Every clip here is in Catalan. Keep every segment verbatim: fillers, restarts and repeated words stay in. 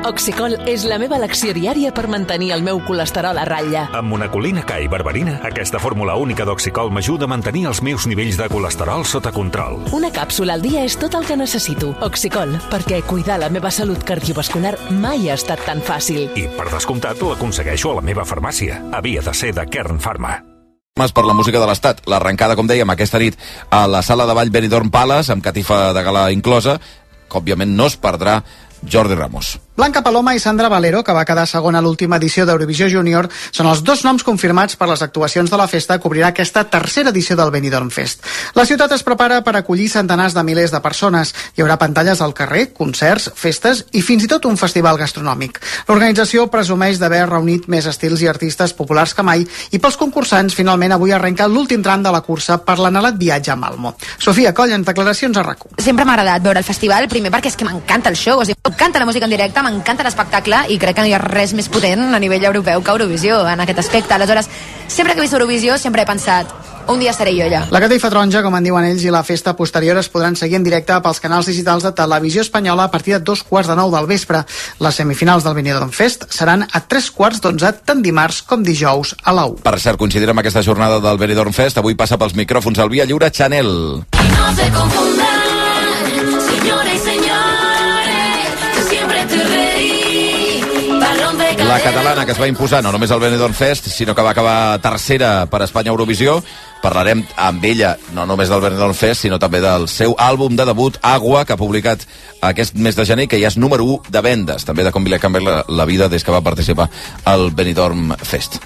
Oxicol és la meva elecció diària per mantenir el meu colesterol a ratlla. Amb monacolina K i berberina, aquesta fórmula única d'Oxicol m'ajuda a mantenir els meus nivells de colesterol sota control. Una càpsula al dia és tot el que necessito. Oxicol, perquè cuidar la meva salut cardiovascular mai ha estat tan fàcil. I, per descomptat, l'aconsegueixo a la meva farmàcia. Havia de ser de Kern Pharma. Per la música de l'Estat. L'arrencada, com dèiem, aquesta nit a la sala de ball Benidorm Palace, amb catifa de gala inclosa, que òbviament no es perdrà Jordi Ramos. Blanca Paloma i Sandra Valero, que va quedar segona a l'última edició d'Eurovisió Júnior, són els dos noms confirmats per les actuacions de la festa que obrirà aquesta tercera edició del Benidorm Fest. La ciutat es prepara per acollir centenars de milers de persones. Hi haurà pantalles al carrer, concerts, festes i fins i tot un festival gastronòmic. L'organització presumeix d'haver reunit més estils i artistes populars que mai i pels concursants finalment avui arrenca l'últim tram de la cursa per l'anhelat viatge a Malmo. Sofia Coll, en declaracions a RAC u. Sempre m'ha agradat veure el festival, primer perquè és que m'encanta el show, o sigui, m'encanta la música en directe, m'encanta l'espectacle i crec que no hi ha res més potent a nivell europeu que Eurovisió en aquest aspecte. Aleshores, sempre que he vist Eurovisió sempre he pensat, un dia seré jo allà. La catifa taronja, com en diuen ells, i la festa posterior es podran seguir en directe pels canals digitals de Televisió Espanyola a partir de dos quarts de nou del vespre. Les semifinals del Benidorm Fest seran a tres quarts d'onze tant dimarts com dijous a la u. Per cert, coincidirà amb aquesta jornada del Benidorm Fest. Avui passa pels micròfons al Via Lliure Chanel. No se confundan, señores y señores, yo siempre te reí, balón de cadera. La catalana, que es va imposar no només al Benidorm Fest, sinó que va acabar tercera per Espanya Eurovisió. Parlarem amb ella, no només del Benidorm Fest, sinó també del seu àlbum de debut, Agua, que ha publicat aquest mes de gener, que ja és número u de vendes. També de com li ha canviat la, la vida des que va participar al Benidorm Fest.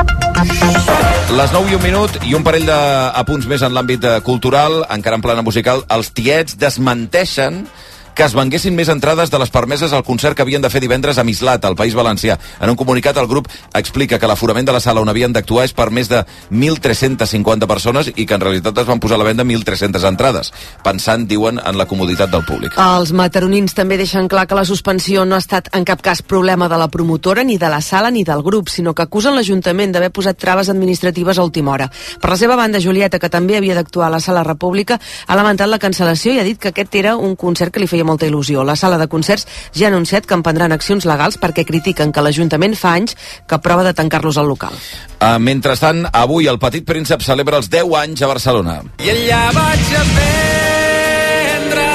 Les nou i un minut i un parell d'apunts més en l'àmbit cultural, encara en plana musical. Els Tiets desmenteixen que es venguessin més entrades de les permeses al concert que havien de fer divendres a Mislat, al País Valencià. En un comunicat, el grup explica que l'aforament de la sala on havien d'actuar és per més de mil tres-centes cinquanta persones i que en realitat es van posar a la venda mil tres-centes entrades, pensant, diuen, en la comoditat del públic. Els mataronins també deixen clar que la suspensió no ha estat en cap cas problema de la promotora, ni de la sala, ni del grup, sinó que acusen l'Ajuntament d'haver posat traves administratives a última hora. Per la seva banda, Julieta, que també havia d'actuar a la Sala República, ha lamentat la cancel·lació i ha dit que aquest era un concert que li feia molta il·lusió. La sala de concerts ja ha anunciat que emprendran accions legals perquè critiquen que l'Ajuntament fa anys que prova de tancar-los al local. Uh, mentrestant, avui el Petit Príncep celebra els deu anys a Barcelona. I allà vaig aprendre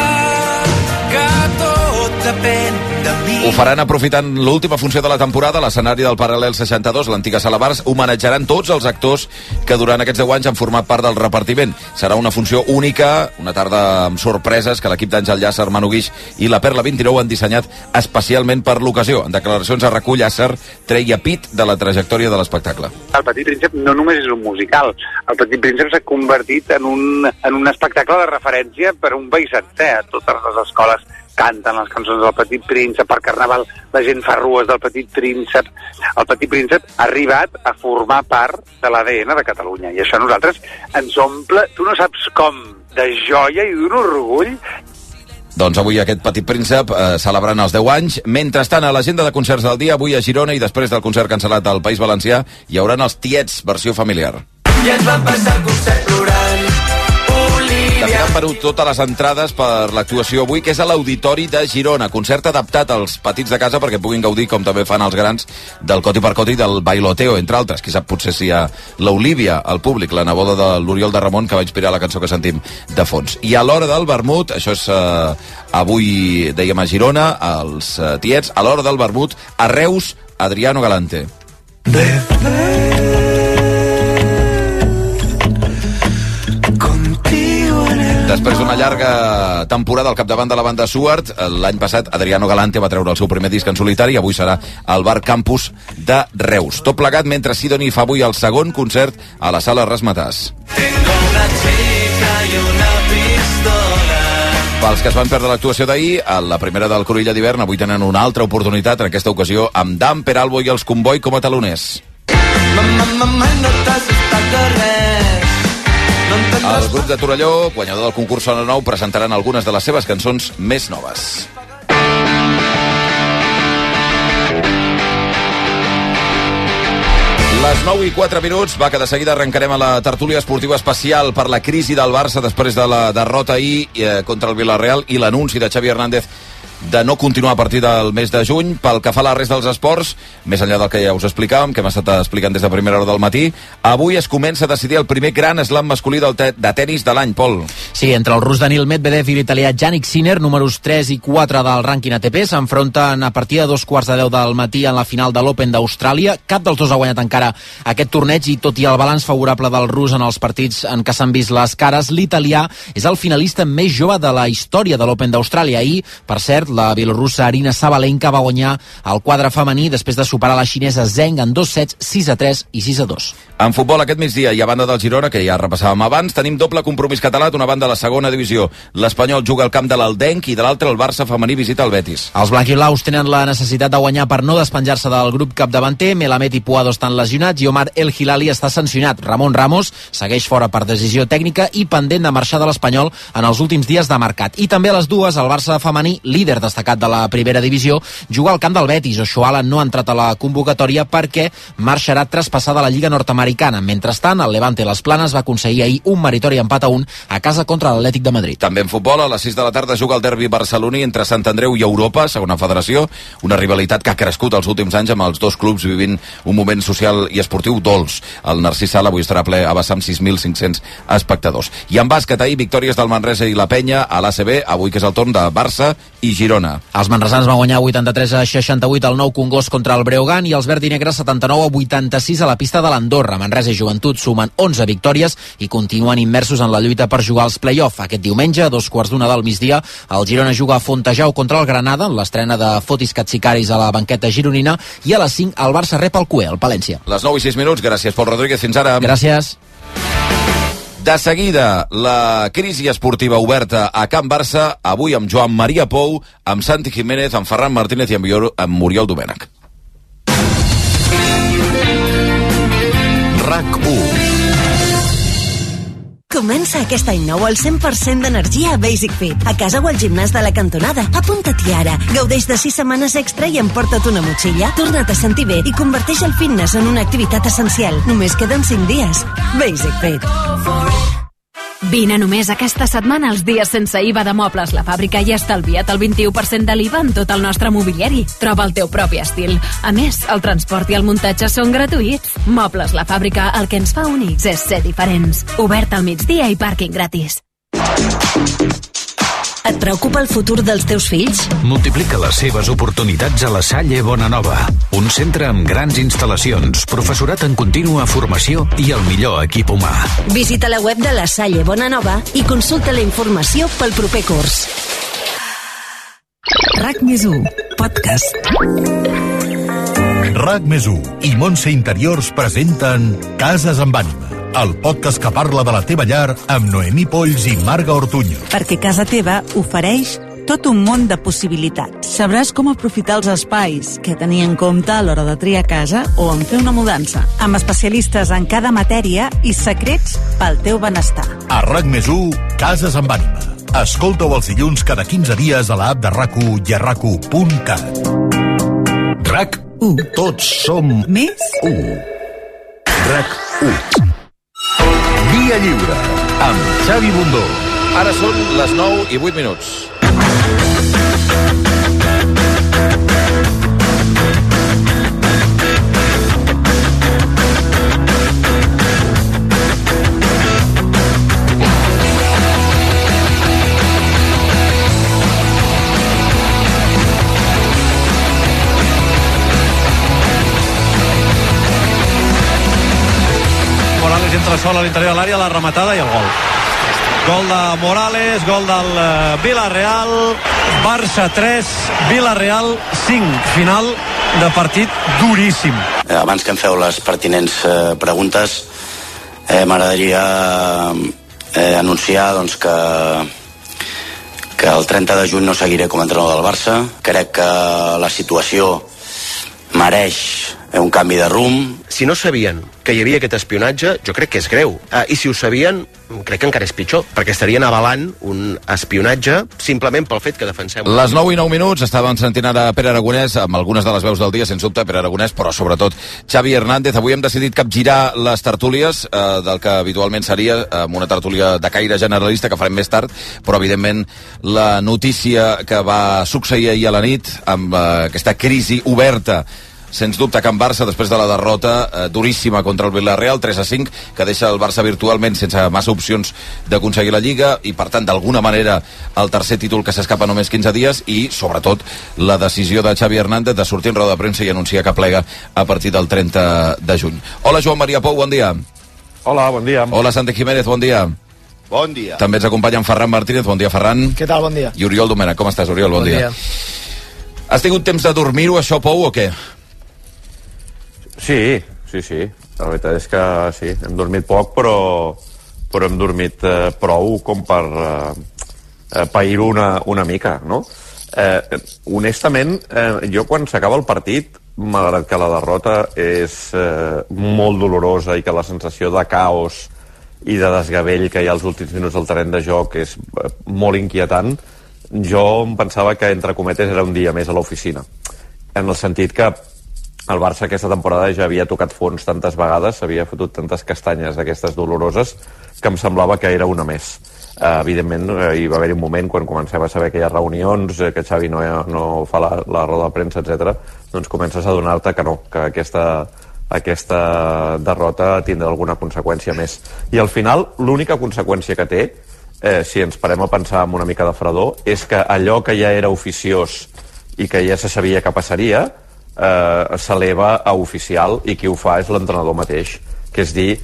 que tot depèn de mi. Ho faran aprofitant l'última funció de la temporada a l'escenari del Paral·lel seixanta-dos, l'antiga Sala Bars. Homenatjaran tots els actors que durant aquests deu anys han format part del repartiment. Serà una funció única, una tarda amb sorpreses que l'equip d'Àngel Llàcer, Manu Guix i la Perla vint-i-nou han dissenyat especialment per l'ocasió. En declaracions a RAC u, Llàcer treia pit de la trajectòria de l'espectacle. El Petit Príncep no només és un musical, el Petit Príncep s'ha convertit en un, en un espectacle de referència per un país sencer. A totes les escoles canten les cançons del Petit Príncep, per Carnaval la gent fa rues del Petit Príncep. El Petit Príncep ha arribat a formar part de l'A D N de Catalunya i això a nosaltres ens omple, tu no saps com, de joia i d'un orgull. Doncs avui aquest Petit Príncep eh, celebrant els deu anys. Mentrestant, a l'agenda de concerts del dia, avui a Girona i després del concert cancel·lat al País Valencià hi hauran els Tiets, versió familiar. I ens van passar el concert plorant. També han venut totes les entrades per l'actuació avui, que és a l'Auditori de Girona. Concert adaptat als petits de casa perquè puguin gaudir, com també fan els grans, del coti per coti del bailoteo, entre altres. Qui sap potser si hi ha l'Olívia al públic, la neboda de l'Oriol de Ramon, que va inspirar la cançó que sentim de fons. I a l'hora del vermut, això és eh, avui, dèiem, a Girona, als eh, Tiets, a l'hora del vermut, a Reus, Adriano Galante. Després d'una llarga temporada al capdavant de la banda Suart, l'any passat Adriano Galante va treure el seu primer disc en solitari i avui serà al Bar Campus de Reus. Tot plegat mentre Sidoní fa avui el segon concert a la Sala Razzmatazz. Tengo una chica y una pistola. Pels que es van perdre l'actuació d'ahir, a la primera del Cruïlla d'hivern, avui tenen una altra oportunitat, en aquesta ocasió amb Dan Peralbo i els Comboi com a taloners. Mamà, mamà, no t'has estat de res. El grup de Torelló, guanyador del concurs Sona Nou, presentaran algunes de les seves cançons més noves. Les nou i quatre minuts, va que de seguida arrencarem a la tertúlia esportiva especial per la crisi del Barça després de la derrota ahir eh, contra el Villarreal i l'anunci de Xavi Hernández de no continuar a partir del mes de juny. Pel que fa a la resta dels esports, més enllà del que ja us explicàvem, que hem estat explicant des de primera hora del matí, avui es comença a decidir el primer gran slam masculí del te de tenis de l'any, Pol. Sí, entre el rus Daniil Medvedev i l'italià Jannik Sinner, números tres i quatre del rànquing A T P, s'enfronten a partir de dos quarts de deu del matí en la final de l'Open d'Austràlia. Cap dels dos ha guanyat encara aquest torneig i tot i el balanç favorable del rus en els partits en què s'han vist les cares, l'italià és el finalista més jove de la història de l'Open d'Austràlia. Ahir, per cert, la bielorrussa Arina Sabalenka va guanyar el quadre femení després de superar la xinesa Zheng en dos sets, sis a tres i sis a dos. En futbol aquest migdia i a banda del Girona, que ja repassàvem abans, tenim doble compromís català d'una banda a la segona divisió. L'Espanyol juga al camp de l'Aldenc i de l'altra el Barça femení visita el Betis. Els blanquiblaus tenen la necessitat de guanyar per no despenjar-se del grup capdavanter. Melamed i Puado estan lesionats i Omar El Hilali està sancionat. Ramon Ramos segueix fora per decisió tècnica i pendent de marxar de l'Espanyol en els últims dies de mercat. I també a les dues, el Barça femení, líder destacat de la primera divisió, juga al camp del Betis. Oshoala no ha entrat a la convocatòria perquè marxarà traspassada a la Lliga Nord-Americana. Mentrestant, el Levante Las Planes va aconseguir ahir un meritori empat a un a casa contra l'Atlètic de Madrid. També en futbol, a les sis de la tarda juga el derbi barceloní entre Sant Andreu i Europa, segona federació, una rivalitat que ha crescut els últims anys amb els dos clubs vivint un moment social i esportiu dolç. El Narcís Sala avui estarà ple a vessar amb sis mil cinc-cents espectadors. I en bàsquet, ahir, victòries del Manresa i la Penya a l'A C B, avui que és el torn de Barça i Girona. Els manresans van guanyar vuitanta-tres a seixanta-vuit al Nou Congost contra el Breogán i els verdinegres setanta-nou a vuitanta-sis a la pista de l'Andorra. Manresa i Joventut sumen onze victòries i continuen immersos en la lluita per jugar als play-off. Aquest diumenge, a dos quarts d'una del migdia, el Girona juga a Fontejau contra el Granada, en l'estrena de Fotis Katsikaris a la banqueta gironina, i a les cinc el Barça rep el Cué, el Palència. Les nou i sis minuts, gràcies Pol Rodríguez, fins ara. Gràcies. De seguida, la crisi esportiva oberta a Can Barça, avui amb Joan Maria Pou, amb Santi Jiménez, amb Ferran Martínez i amb, amb Muriel Domènech. RAC u. Comença aquest any nou al cent per cent d'energia a Basic Fit. A casa o al gimnàs de la cantonada. Apunta-t'hi ara. Gaudeix de sis setmanes extra i emporta't una motxilla. Torna't a sentir bé i converteix el fitness en una activitat essencial. Només queden cinc dies. Basic Fit. Vine només aquesta setmana als dies sense I V A de Mobles La Fàbrica i estalvia't el vint-i-u per cent de l'I V A en tot el nostre mobiliari. Troba el teu propi estil. A més, el transport i el muntatge són gratuïts. Mobles La Fàbrica, el que ens fa únics és ser diferents. Obert al migdia i pàrquing gratis. Et preocupa el futur dels teus fills? Multiplica les seves oportunitats a la Salle Bonanova. Un centre amb grans instal·lacions, professorat en contínua formació i el millor equip humà. Visita la web de la Salle Bonanova i consulta la informació pel proper curs. RAC més u, podcast. RAC més u i Montse Interiors presenten Cases amb ànima, el podcast que parla de la teva llar amb Noemí Polls i Marga Ortuño. Perquè casa teva ofereix tot un món de possibilitats. Sabràs com aprofitar els espais, què tenir en compte a l'hora de triar casa o en fer una mudança, amb especialistes en cada matèria i secrets pel teu benestar. A RAC més u, Cases amb ànima. Escolta-ho els dilluns cada quinze dies a l'app de RAC u i a rac u punt cat. RAC u. Tots som més u. RAC u. Via Lliure, amb Xavi Bundó. Ara són les nou i vuit minuts. Morales entra sol a l'interior de l'àrea, la rematada i el gol. Gol de Morales, gol del Villarreal, Barça tres, Villarreal cinc. Final de partit duríssim. Abans que em feu les pertinents eh, preguntes, eh, m'agradaria eh, anunciar doncs, que, que el trenta de juny no seguiré com a entrenador del Barça. Crec que la situació mereix un canvi de rumb. Si no sabien que hi havia aquest espionatge, jo crec que és greu. Ah, I si ho sabien, crec que encara és pitjor, perquè estarien avalant un espionatge simplement pel fet que defensem... Les nou i nou minuts, estàvem sentint ara Pere Aragonès, amb algunes de les veus del dia, sens dubte, Pere Aragonès, però sobretot Xavi Hernández. Avui hem decidit capgirar les tertúlies eh, del que habitualment seria eh, una tertúlia de caire generalista, que farem més tard, però evidentment la notícia que va succeir ahir a la nit, amb eh, aquesta crisi oberta, sens dubte, Can Barça, després de la derrota eh, duríssima contra el Villarreal, tres a cinc, que deixa el Barça virtualment sense massa opcions d'aconseguir la Lliga, i per tant, d'alguna manera, el tercer títol que s'escapa només quinze dies, i sobretot la decisió de Xavi Hernández de sortir en roda de premsa i anunciar que plega a partir del trenta de juny. Hola, Joan Maria Pou, bon dia. Hola, bon dia. Hola, Santi Jiménez, bon dia. Bon dia. També ens acompanya en Ferran Martínez, bon dia, Ferran. Què tal, bon dia. I Oriol Domènech, com estàs, Oriol? Bon, bon dia. dia. Has tingut temps de dormir-ho, això, Pou, o què? Sí, sí, sí. La veritat és que sí, hem dormit poc, però, però hem dormit eh, prou com per eh, pair-ho una, una mica, no? Eh, honestament, eh, jo quan s'acaba el partit, malgrat que la derrota és eh, molt dolorosa i que la sensació de caos i de desgavell que hi ha als últims minuts del terreny de joc és eh, molt inquietant, jo em pensava que, entre cometes, era un dia més a l'oficina. En el sentit que el Barça aquesta temporada ja havia tocat fons tantes vegades, s'havia fotut tantes castanyes d'aquestes doloroses, que em semblava que era una més. Uh, evidentment, uh, hi va haver un moment quan comencem a saber que hi ha reunions, uh, que Xavi no, no fa la, la roda de premsa, etcètera, doncs comences a donar-te que no, que aquesta, aquesta derrota tindrà alguna conseqüència més. I al final, l'única conseqüència que té, eh, si ens parem a pensar amb una mica de fredor, és que allò que ja era oficiós i que ja se sabia que passaria, eh, s'eleva a oficial, i qui ho fa és l'entrenador mateix, que és dir,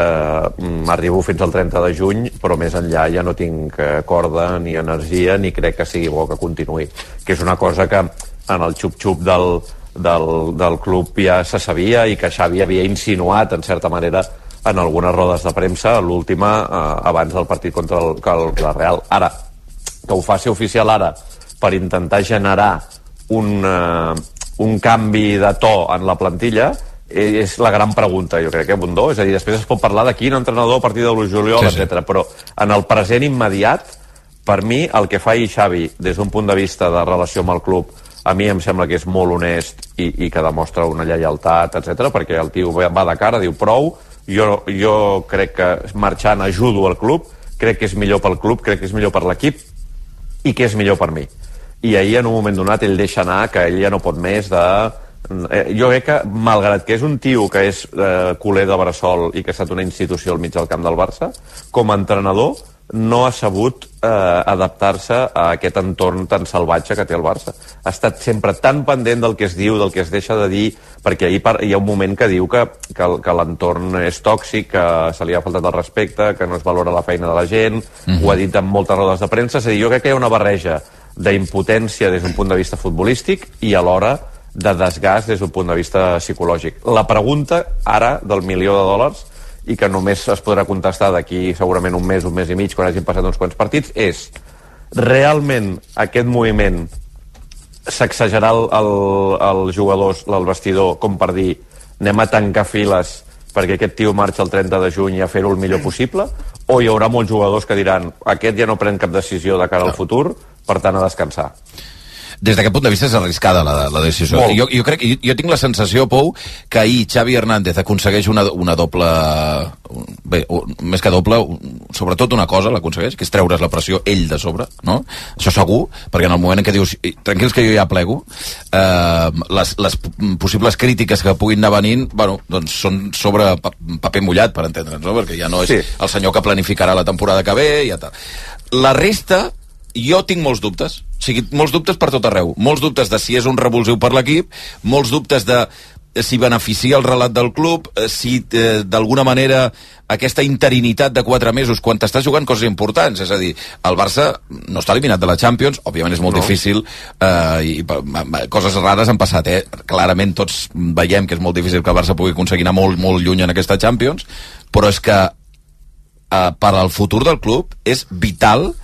eh, arribo fins al trenta de juny, però més enllà ja no tinc eh, corda ni energia, ni crec que sigui bo que continuï, que és una cosa que en el xup-xup del, del, del club ja se sabia i que Xavi havia insinuat en certa manera en algunes rodes de premsa, l'última eh, abans del partit contra el, el Villarreal. Ara, que ho faci oficial ara per intentar generar un, eh, un canvi de to en la plantilla és la gran pregunta, jo crec, eh, Bundó? És a dir, després es pot parlar de quin entrenador a partir de l'u juliol, sí, etcètera. Sí. Però en el present immediat, per mi, el que fa Xavi des d'un punt de vista de relació amb el club, a mi em sembla que és molt honest i, i que demostra una lleialtat, etcètera, perquè el tio va de cara, diu prou, jo, jo crec que marxant ajudo al club, crec que és millor pel club, crec que és millor per l'equip i que és millor per mi. I ahir, en un moment donat, ell deixa anar que ell ja no pot més de... Eh, jo crec que, malgrat que és un tio que és eh, culer de bressol i que ha estat una institució al mig del camp del Barça, com a entrenador no ha sabut eh, adaptar-se a aquest entorn tan salvatge que té el Barça. Ha estat sempre tan pendent del que es diu, del que es deixa de dir, perquè ahir hi ha un moment que diu que, que, que l'entorn és tòxic, que se li ha faltat el respecte, que no es valora la feina de la gent, mm-hmm. Ho ha dit en moltes rodes de premsa. És a dir, jo crec que hi ha una barreja d'impotència des d'un punt de vista futbolístic i alhora de desgast des d'un punt de vista psicològic. La pregunta ara del milió de dòlars, i que només es podrà contestar d'aquí segurament un mes, un mes i mig, quan hagin passat uns quants partits, és realment aquest moviment sacsejarà el, el, els jugadors, el vestidor, com per dir anem a tancar files perquè aquest tio marxa el trenta de juny i a fer-ho el millor possible, o hi haurà molts jugadors que diran aquest ja no pren cap decisió de cara al futur, per tant a descansar. Des d'aquest punt de vista és arriscada la, la decisió. Jo, jo crec, jo, jo tinc la sensació, Pou, que ahir Xavi Hernández aconsegueix una, una doble... Bé, més que doble, sobretot una cosa l'aconsegueix, que és treure's la pressió ell de sobre, no? Això segur, perquè en el moment en què dius tranquils que jo ja plego, eh, les, les possibles crítiques que puguin anar venint, bueno, doncs són sobre paper mullat, per entendre'ns, no? Perquè ja no és sí. El senyor que planificarà la temporada que ve i ja tal. La resta... Jo tinc molts dubtes, o sigui, molts dubtes per tot arreu, molts dubtes de si és un revulsiu per l'equip, molts dubtes de si beneficia el relat del club, si eh, d'alguna manera aquesta interinitat de quatre mesos quan t'estàs jugant coses importants, és a dir, el Barça no està eliminat de la Champions, òbviament és molt no. difícil, eh, i coses rares han passat, eh? Clarament tots veiem que és molt difícil que el Barça pugui aconseguir anar molt, molt lluny en aquesta Champions, però és que eh, per al futur del club és vital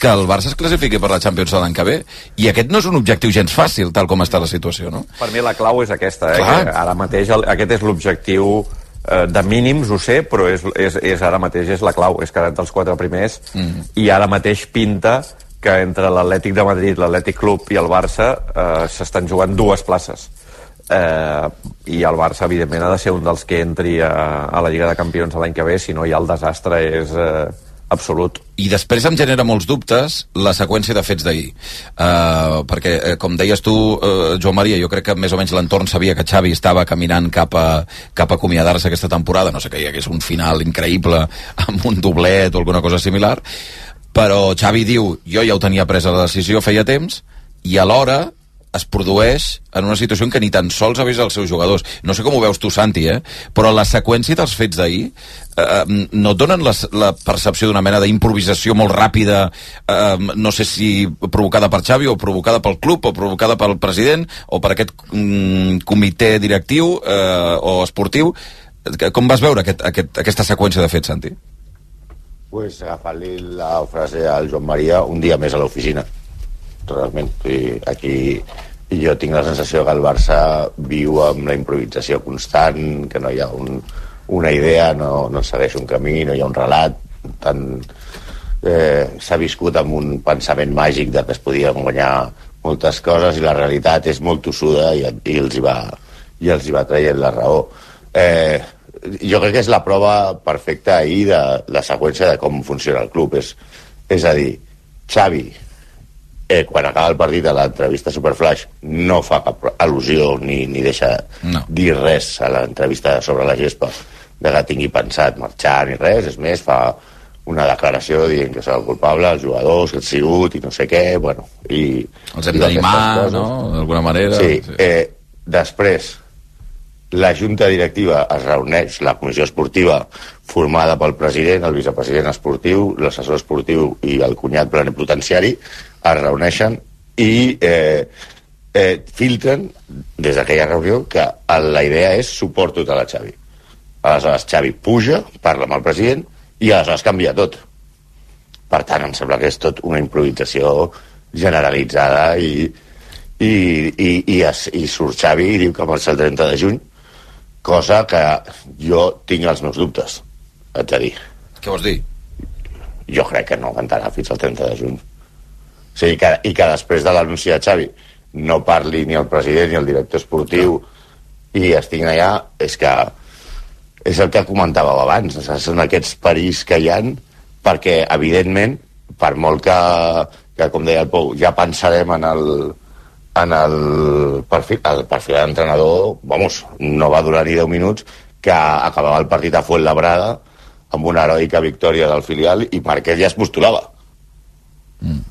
que el Barça es classifiqui per la Champions l'any que ve, i aquest no és un objectiu gens fàcil, tal com està la situació, no? Per mi la clau és aquesta, eh? Clar. Que ara mateix el, aquest és l'objectiu eh, de mínims, ho sé, però és, és, és ara mateix és la clau, és quedar entre els quatre primers, mm. i ara mateix pinta que entre l'Atlètic de Madrid, l'Atlètic Club i el Barça eh, s'estan jugant dues places. Eh, i el Barça evidentment ha de ser un dels que entri a, a la Lliga de Campions l'any que ve, si no ja el desastre és eh, absolut. I després em genera molts dubtes la seqüència de fets d'ahir, uh, perquè uh, com deies tu, uh, Joan Maria, jo crec que més o menys l'entorn sabia que Xavi estava caminant cap a, cap a acomiadar-se aquesta temporada, no sé que hi hagués un final increïble amb un doblet o alguna cosa similar, però Xavi diu, jo ja ho tenia presa la decisió feia temps, i alhora es produeix en una situació en què ni tan sols ha vist els seus jugadors. No sé com ho veus tu, Santi, eh? Però la seqüència dels fets d'ahir eh, no et donen la, la percepció d'una mena d'improvisació molt ràpida, eh, no sé si provocada per Xavi o provocada pel club o provocada pel president o per aquest mm, comitè directiu eh, o esportiu. Com vas veure aquest, aquest, aquesta seqüència de fets, Santi? Pues agafant-li la frase al Joan Maria, un dia més a l'oficina. Realment, i aquí jo tinc la sensació que el Barça viu amb la improvisació constant, que no hi ha un, una idea, no, no segueix un camí, no hi ha un relat, tant eh, s'ha viscut amb un pensament màgic de que es podien guanyar moltes coses i la realitat és molt tossuda i, i, els, hi va, i els hi va traient la raó. Eh, jo crec que és la prova perfecta ahir de la seqüència de com funciona el club, és, és a dir, Xavi Eh, quan acaba el partit a l'entrevista Superflash no fa cap al·lusió ni, ni deixa no. dir res a l'entrevista sobre la gespa de que tingui pensat marxar ni res, és més, fa una declaració dient que serà el culpable, els jugadors, que han sigut i no sé què, bueno, i... Els hem d'animar, no?, d'alguna manera. Sí, sí. Eh, després la junta directiva es reuneix, la comissió esportiva formada pel president, el vicepresident esportiu, l'assessor esportiu i el cunyat plenipotenciari es reuneixen i eh, eh, filtren des d'aquella reunió que la idea és suport total a Xavi. Aleshores Xavi puja, parla amb el president i aleshores canvia tot. Per tant, em sembla que és tot una improvisació generalitzada i, i, i, i, es, i surt Xavi i diu que marxa el trenta de juny, cosa que jo tinc els meus dubtes, haig de dir. Què vols dir? Jo crec que no aguantarà fins al trenta de juny. O sigui, que, i que després de l'anunci de Xavi no parli ni el president ni el director esportiu i estiguin allà, és que és el que comentàveu abans, són aquests perills que hi ha, perquè evidentment per molt que, que com deia el Pou, ja pensarem en el en el perfil, el perfil de l'entrenador, vamos, no va durar ni deu minuts, que acabava el partit a Fuenlabrada amb una heroica victòria del filial i Marquès ja es postulava. Mm.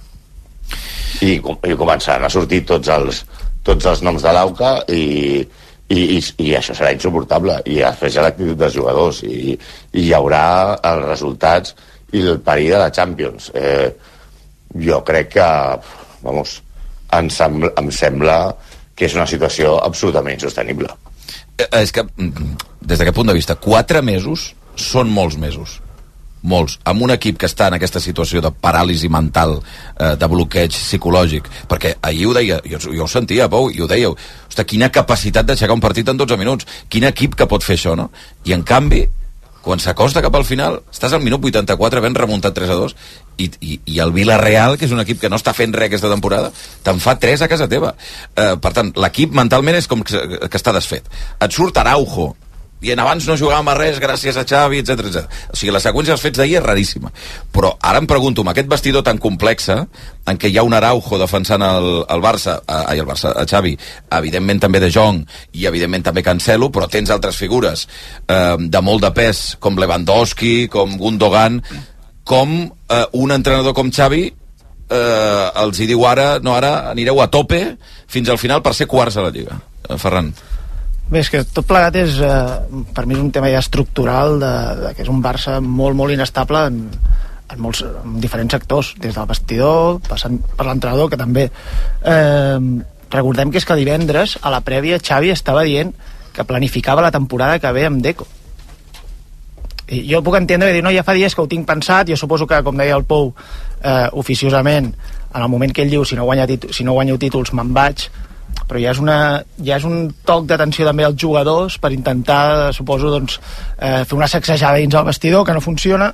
I, i començaran a sortir tots els, tots els noms de l'Auca i, i, i, i això serà insuportable i després hi ha l'actitud dels jugadors i, i hi haurà els resultats i el perill de la Champions. Eh, jo crec que vamos, em, sembla, em sembla que és una situació absolutament insostenible. Eh, és que des d'aquest punt de vista quatre mesos són molts mesos, molts, amb un equip que està en aquesta situació de paràlisi mental, eh, de bloqueig psicològic, perquè ahir ho deia, jo, jo ho sentia, Pou, i ho dèieu, ostres, quina capacitat d'aixecar un partit en dotze minuts, quin equip que pot fer això, no? I en canvi, quan s'acosta cap al final, estàs al minut vuitanta-quatre ben remuntat tres a dos, i, i, i el Villarreal, que és un equip que no està fent res aquesta temporada, te'n fa tres a casa teva. Eh, per tant, l'equip mentalment és com que, que està desfet. Et surt Araujo, i en abans no jugàvem a res gràcies a Xavi, etcètera, etcètera. O sigui, la seqüència dels fets d'ahir és raríssima. Però ara em pregunto, amb aquest vestidor tan complexa, en què hi ha un Araujo defensant el, el Barça, ai, el Barça, a Xavi, evidentment també De Jong, i evidentment també Cancelo, però tens altres figures eh, de molt de pes, com Lewandowski, com Gundogan, com eh, un entrenador com Xavi eh, els hi diu ara, no ara, anireu a tope fins al final per ser quarts a la Lliga. Eh, Ferran. Bé, és que tot plegat és, eh, per mi és un tema ja estructural de, de que és un Barça molt, molt inestable en, en, molts, en diferents sectors, des del vestidor, passant per l'entrenador, que també eh, recordem que és que divendres a la prèvia Xavi estava dient que planificava la temporada que ve amb Deco. I jo puc entendre que dir, no, ja fa dies que ho tinc pensat, jo suposo que, com deia el Pou, eh, oficiosament, en el moment que ell diu, si no, guanya títol, si no guanyo títols me'n vaig, però ja és, una, ja és un toc d'atenció també als jugadors per intentar, suposo, doncs, eh, fer una sacsejada dins el vestidor que no funciona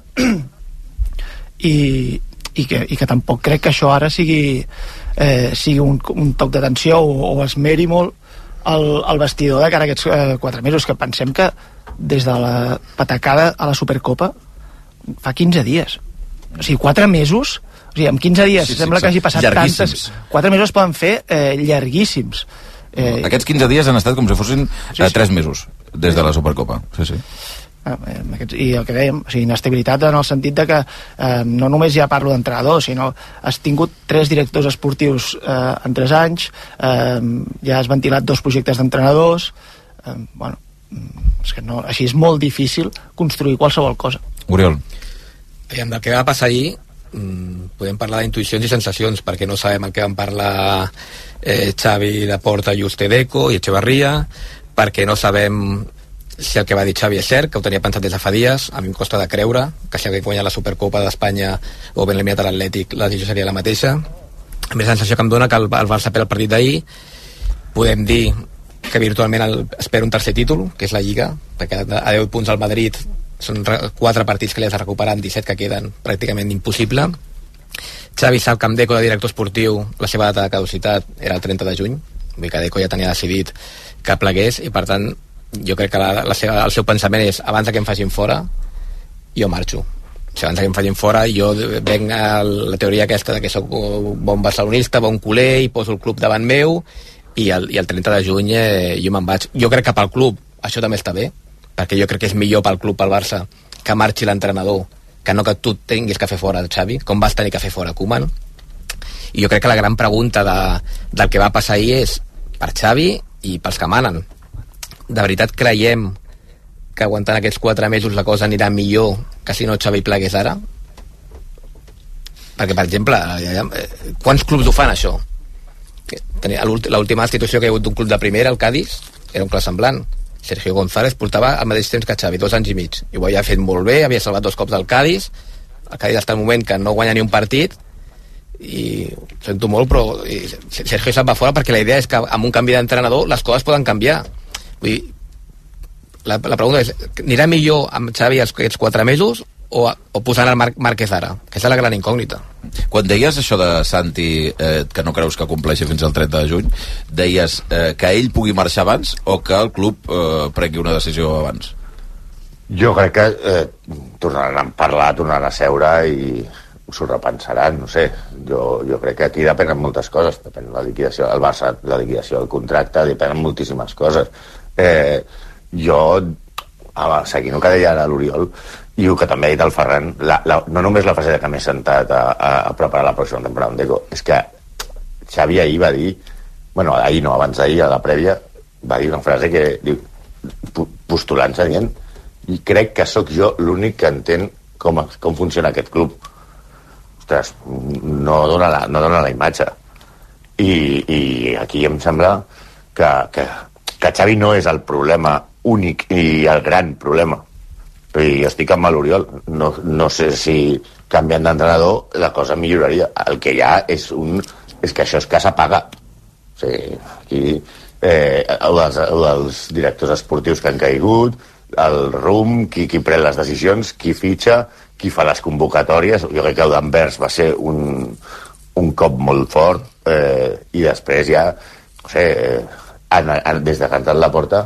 i, i, que, i que tampoc crec que això ara sigui, eh, sigui un, un toc d'atenció o, o esmeri molt el, el vestidor de cara a aquests eh, quatre mesos, que pensem que des de la patacada a la Supercopa fa quinze dies, o sigui, quatre mesos, o sigui, en quinze dies, sí, sí, sembla que hagi passat tantes, quatre mesos poden fer eh, llarguíssims. Eh, Aquests quinze dies han estat com si fossin sí, sí. tres mesos des de la Supercopa. Sí, sí. I el que dèiem, o sigui, inestabilitat en el sentit de que eh, no només ja parlo d'entrenador, sinó has tingut tres directors esportius eh, en tres anys, eh, ja has ventilat dos projectes d'entrenadors, eh, bueno, és que no, així és molt difícil construir qualsevol cosa. Oriol. Aviam, del que va passar ahir mmm, podem parlar d'intuïcions i sensacions, perquè no sabem en què van parlar eh, Xavi, Laporta, Juste, Deco i Echevarría, perquè no sabem si el que va dir Xavi és cert, que ho tenia pensat des de fa dies. A mi em costa de creure que si hagués guanyat la Supercopa d'Espanya o ben eliminat a l'Atlètic, la decisió seria la mateixa. A mi la sensació que em dona que el, el Barça perd el partit d'ahir. Podem dir que virtualment el, espera un tercer títol, que és la Lliga, perquè a deu punts al Madrid són quatre partits que li has de recuperar, en disset que queden, pràcticament impossible. Xavi sap que amb Deco de director esportiu la seva data de caducitat era el trenta de juny, vull dir que Deco ja tenia decidit que plegués, i per tant jo crec que la, la seva, el seu pensament és abans que em facin fora jo marxo. O sigui, abans que em facin fora jo venc a la teoria aquesta de que soc bon barcelonista, bon culer, i poso el club davant meu, i el, i el trenta de juny eh, jo me'n vaig. Jo crec que pel club això també està bé, perquè jo crec que és millor pel club, pel Barça, que marxi l'entrenador, que no que tu tinguis que fer fora el Xavi, com vas tenir que fer fora Koeman. I jo crec que la gran pregunta de, del que va passar ahir és per Xavi i pels que manen. De veritat creiem que aguantant aquests quatre mesos la cosa anirà millor que si no Xavi plegués ara? Perquè, per exemple, quants clubs ho fan, això? L'última institució que hi ha hagut d'un club de primera, el Cádiz, era un clar semblant. Sergio González portava al mateix temps que Xavi, dos anys i mig, i ho havia fet molt bé, havia salvat dos cops del Cádiz. El Cádiz està al moment que no guanya ni un partit, i ho sento molt, però Sergio se'n va fora perquè la idea és que amb un canvi d'entrenador les coses poden canviar. Vull dir, la, la pregunta és, anirà millor amb Xavi aquests quatre mesos o, o posant el Mar Márquez ara? Aquesta és la gran incògnita. Quan deies això de Santi, eh, que no creus que compleixi fins al trenta de juny, deies eh, que ell pugui marxar abans o que el club eh, prengui una decisió abans? Jo crec que eh, tornaran a parlar, tornaran a seure i s'ho repensaran, no sé. Jo, jo crec que aquí depenen moltes coses. Depèn la liquidació del Barça, la liquidació del contracte, depenen moltíssimes coses. Eh, jo, seguint el que deia ara l'Oriol, i el que també ha dit el Ferran, la, la, no només la fase que m'he sentat a, a, a preparar la pròxima temporada amb Deco, és que Xavi ahir va dir, bueno, ahir no, abans d'ahir, a la prèvia, va dir una frase que diu, postulant-se dient, i crec que sóc jo l'únic que entén com, com funciona aquest club. Ostres, no dona la, no dona la imatge. I, i aquí em sembla que, que, que Xavi no és el problema únic i el gran problema. I estic amb l'Oriol. No, no sé si canviant d'entrenador la cosa milloraria. El que hi ha és un... és que això és que s'apaga. O sigui, aquí eh, els, els directors esportius que han caigut, el rumb, qui, qui pren les decisions, qui fitxa, qui fa les convocatòries. Jo crec que el d'Anvers va ser un, un cop molt fort, eh, i després ja, no sé, eh, han, han, des de que ha entrat la porta,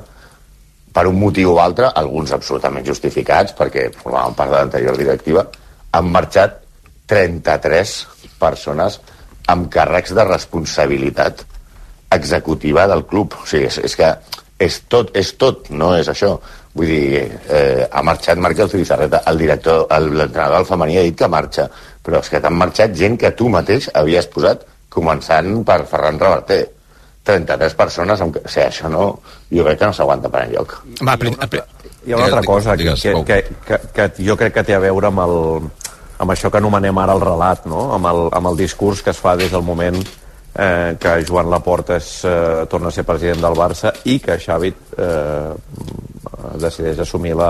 per un motiu o altre, alguns absolutament justificats, perquè formaven part de l'anterior directiva, han marxat trenta-tres persones amb càrrecs de responsabilitat executiva del club. O sigui, és, és que és tot, és tot, no és això. Vull dir, eh, ha marxat Marc Zubizarreta, el director, l'entrenador del femení ha dit que marxa, però és que t'han marxat gent que tu mateix havies posat, començant per Ferran Reverter. trenta-tres persones, o sigui, això no, jo crec que no s'aguanta per enlloc. Va, pri, pri, hi ha una altra cosa que, que, que, que, que jo crec que té a veure amb, el, amb això que anomenem ara el relat, no? amb, el, amb el discurs que es fa des del moment eh, que Joan Laporta es, eh, torna a ser president del Barça i que Xavi eh, decideix assumir la,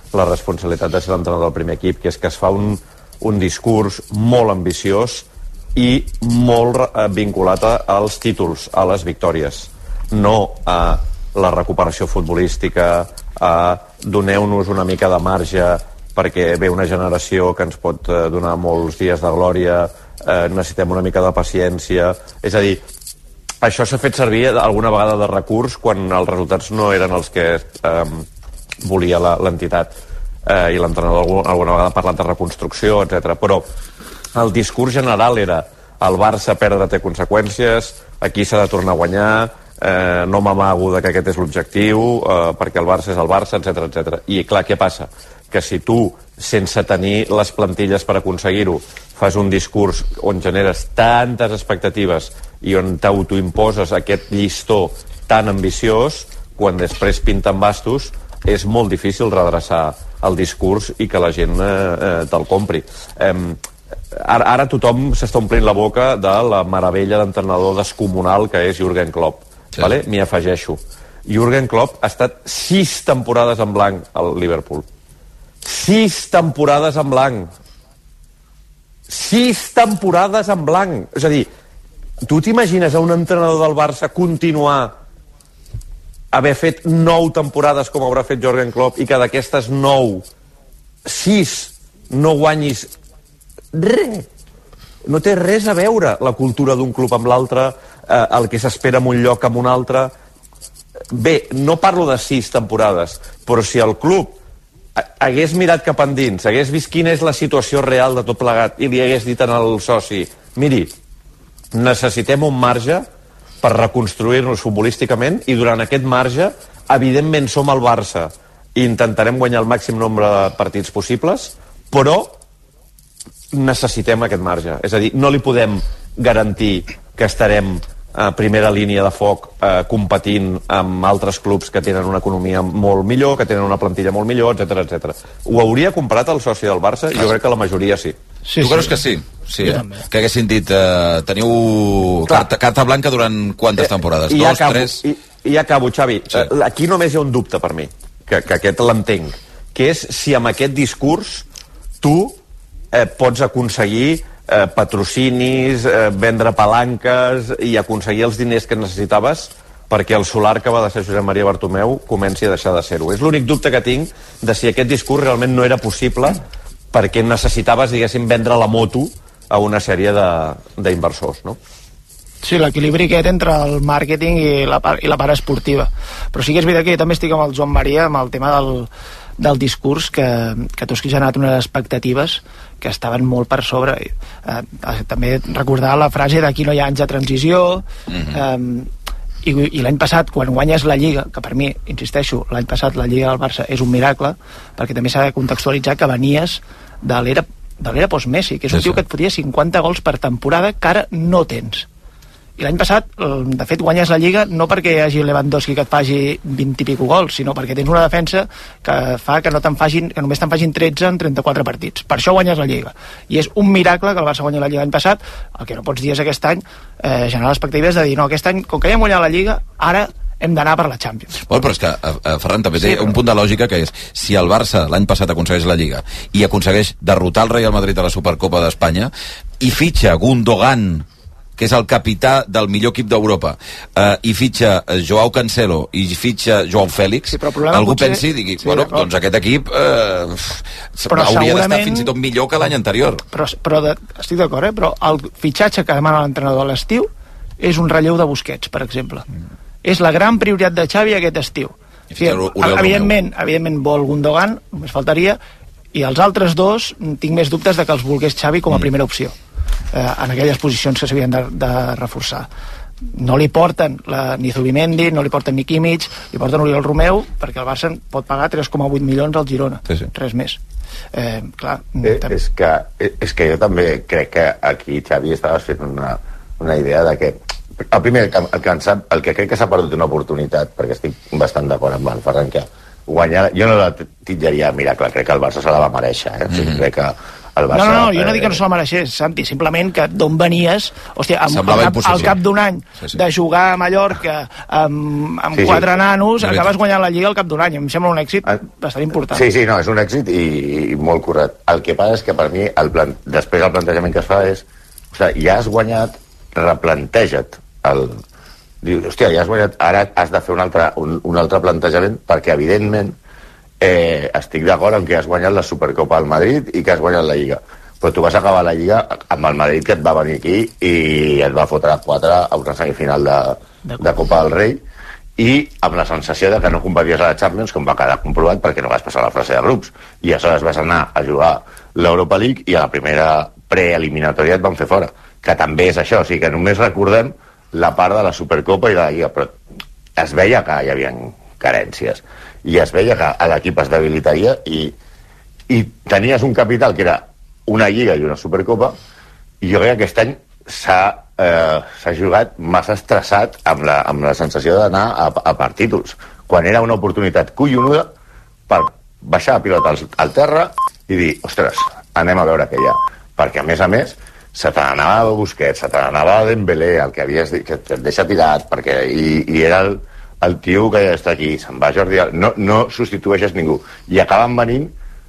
la responsabilitat de ser l'entrenador del primer equip, que és que es fa un, un discurs molt ambiciós i molt eh, vinculat als títols, a les victòries, no a la recuperació futbolística, a doneu-nos una mica de marge perquè ve una generació que ens pot eh, donar molts dies de glòria, eh, necessitem una mica de paciència. És a dir, això s'ha fet servir alguna vegada de recurs quan els resultats no eren els que eh, volia l'entitat, eh, i l'entrenador alguna, alguna vegada ha parlat de reconstrucció, etcètera. Però el discurs general era el Barça perdre té conseqüències, aquí s'ha de tornar a guanyar, eh, no m'amago de que aquest és l'objectiu, eh, perquè el Barça és el Barça, etcètera, etcètera. I clar, què passa? Que si tu, sense tenir les plantilles per aconseguir-ho, fas un discurs on generes tantes expectatives i on t'autoimposes aquest llistó tan ambiciós, quan després pinten bastos, és molt difícil redreçar el discurs i que la gent eh, eh, te'l compri. Eh, ara, ara tothom s'està omplint la boca de la meravella d'entrenador descomunal que és Jürgen Klopp. Sí. Vale? M'hi afegeixo. Jürgen Klopp ha estat sis temporades en blanc al Liverpool. Sis temporades en blanc. Sis temporades en blanc. És a dir, tu t'imagines a un entrenador del Barça continuar haver fet nou temporades com haurà fet Jürgen Klopp i que d'aquestes nou, sis no guanyis res? No té res a veure la cultura d'un club amb l'altre, eh, el que s'espera en un lloc amb un altre. Bé, no parlo de sis temporades, però si el club hagués mirat cap endins, hagués vist quina és la situació real de tot plegat i li hagués dit al soci, miri, necessitem un marge per reconstruir-nos futbolísticament i durant aquest marge, evidentment som el Barça i intentarem guanyar el màxim nombre de partits possibles, però necessitem aquest marge. És a dir, no li podem garantir que estarem a primera línia de foc eh, competint amb altres clubs que tenen una economia molt millor, que tenen una plantilla molt millor, etcètera, etcètera. Ho hauria comprat el soci del Barça? Jo crec que la majoria sí. Sí, tu creus sí. que sí? Sí, eh? Que haguessin dit, eh, teniu carta, carta blanca durant quantes temporades? I, Dos, acabo, tres? I, I acabo, Xavi. Sí. Uh, aquí només hi ha un dubte per mi, que, que aquest l'entenc, que és si amb aquest discurs tu eh, pots aconseguir eh, patrocinis, eh, vendre palanques i aconseguir els diners que necessitaves perquè el solar que va de ser Josep Maria Bartomeu comenci a deixar de ser-ho. És l'únic dubte que tinc de si aquest discurs realment no era possible perquè necessitaves, diguéssim, vendre la moto a una sèrie d'inversors, no? Sí, l'equilibri aquest entre el màrqueting i la, part, i la part esportiva. Però sí que és veritat que jo també estic amb el Joan Maria amb el tema del, del discurs, que, que tu has generat unes expectatives que estaven molt per sobre. Eh, també recordar la frase d'aquí no hi ha anys de transició, mm-hmm. eh, i, i l'any passat, quan guanyes la Lliga, que per mi, insisteixo, l'any passat la Lliga del Barça és un miracle, perquè també s'ha de contextualitzar que venies de l'era de l'era post-Messi, que és un sí, tio sí. que et fotia cinquanta gols per temporada que ara no tens. I l'any passat, de fet, guanyes la Lliga no perquè hi hagi Lewandowski que et faci vint i pico gols, sinó perquè tens una defensa que fa que no te'n facin, que només te'n facin tretze en trenta-quatre partits. Per això guanyes la Lliga. I és un miracle que el Barça guanyi la Lliga l'any passat. El que no pots dir és aquest any eh, generar expectatives de dir, no, aquest any, com que ja hem guanyat la Lliga, ara hem d'anar per la Champions. Bueno, però és que, eh, Ferran, també té sí, però... un punt de lògica que és, si el Barça l'any passat aconsegueix la Lliga i aconsegueix derrotar el Real Madrid a la Supercopa d'Espanya i fitxa Gundogan, que és el capità del millor equip d'Europa, eh, i fitxa Joao Cancelo i fitxa Joao Fèlix, sí, algú potser... pensi i digui, sí, bueno, doncs aquest equip eh, hauria d'estar fins i tot millor que l'any anterior. Però, però de, estic d'acord, eh? Però el fitxatge que demana l'entrenador a l'estiu és un relleu de Busquets, per exemple. Mm. És la gran prioritat de Xavi aquest estiu. Sí, evidentment, evidentment vol Gundogan, només faltaria, i els altres dos tinc més dubtes de que els volgués Xavi com a primera opció. Eh, en aquelles posicions que s'havien de, de reforçar. No li porten la, ni Zubimendi, no li porten ni Kimmich, li porten Oriol Romeu, perquè el Barça pot pagar tres coma vuit milions al Girona, sí, sí. res més. Eh, clar, eh, és, que, és que jo també crec que aquí, Xavi, estaves fent una, una idea de que el primer, el que, el que crec que s'ha perdut una oportunitat, perquè estic bastant d'acord amb el Ferran, que guanyar, jo no la titllaria miracle, crec que el Barça se la va mereixer, eh? Mm-hmm. O sigui, crec que el Barça... No, no, no, jo no dic que no se la mereixés, Santi, simplement que d'on venies, hòstia, amb, al, cap, al cap d'un any sí, sí. de jugar a Mallorca amb, amb sí, quatre sí. nanos, sí, acabes guanyant la Lliga al cap d'un any. Em sembla un èxit ah, bastant important. Sí, sí, no, és un èxit i, i molt correcte. El que passa és que per mi, el plan, després el plantejament que es fa és, o sigui, ja has guanyat, replanteja't el... Diu, hòstia, ja has guanyat, ara has de fer un altre, un, un altre plantejament, perquè evidentment Eh, estic d'acord en que has guanyat la Supercopa al Madrid i que has guanyat la Lliga, però tu vas acabar la Lliga amb el Madrid, que et va venir aquí i et va fotre quatre a una semifinal de, de Copa del Rei, i amb la sensació de que no competies a la Champions, com va quedar comprovat perquè no vas passar la fase de grups, i aleshores vas anar a jugar l'Europa League i a la primera preeliminatòria et van fer fora, que també és això, o sigui que només recordem la part de la Supercopa i de la Lliga, però es veia que hi havia carències i es veia que l'equip es debilitaria i, i tenies un capital que era una Lliga i una Supercopa, i jo crec que aquest any s'ha eh, jugat massa estressat amb la, amb la sensació d'anar a, a per títols, quan era una oportunitat collonuda per baixar la pilota al, al terra i dir, ostres, anem a veure què hi ha, perquè a més a més se te n'anava Busquets, se te n'anava Dembélé, el que havies dit, que et deixa tirat, perquè, i, i era el el tio que ja està aquí, se'n va Jordi Alba, no, no substitueixes ningú, i acaben venint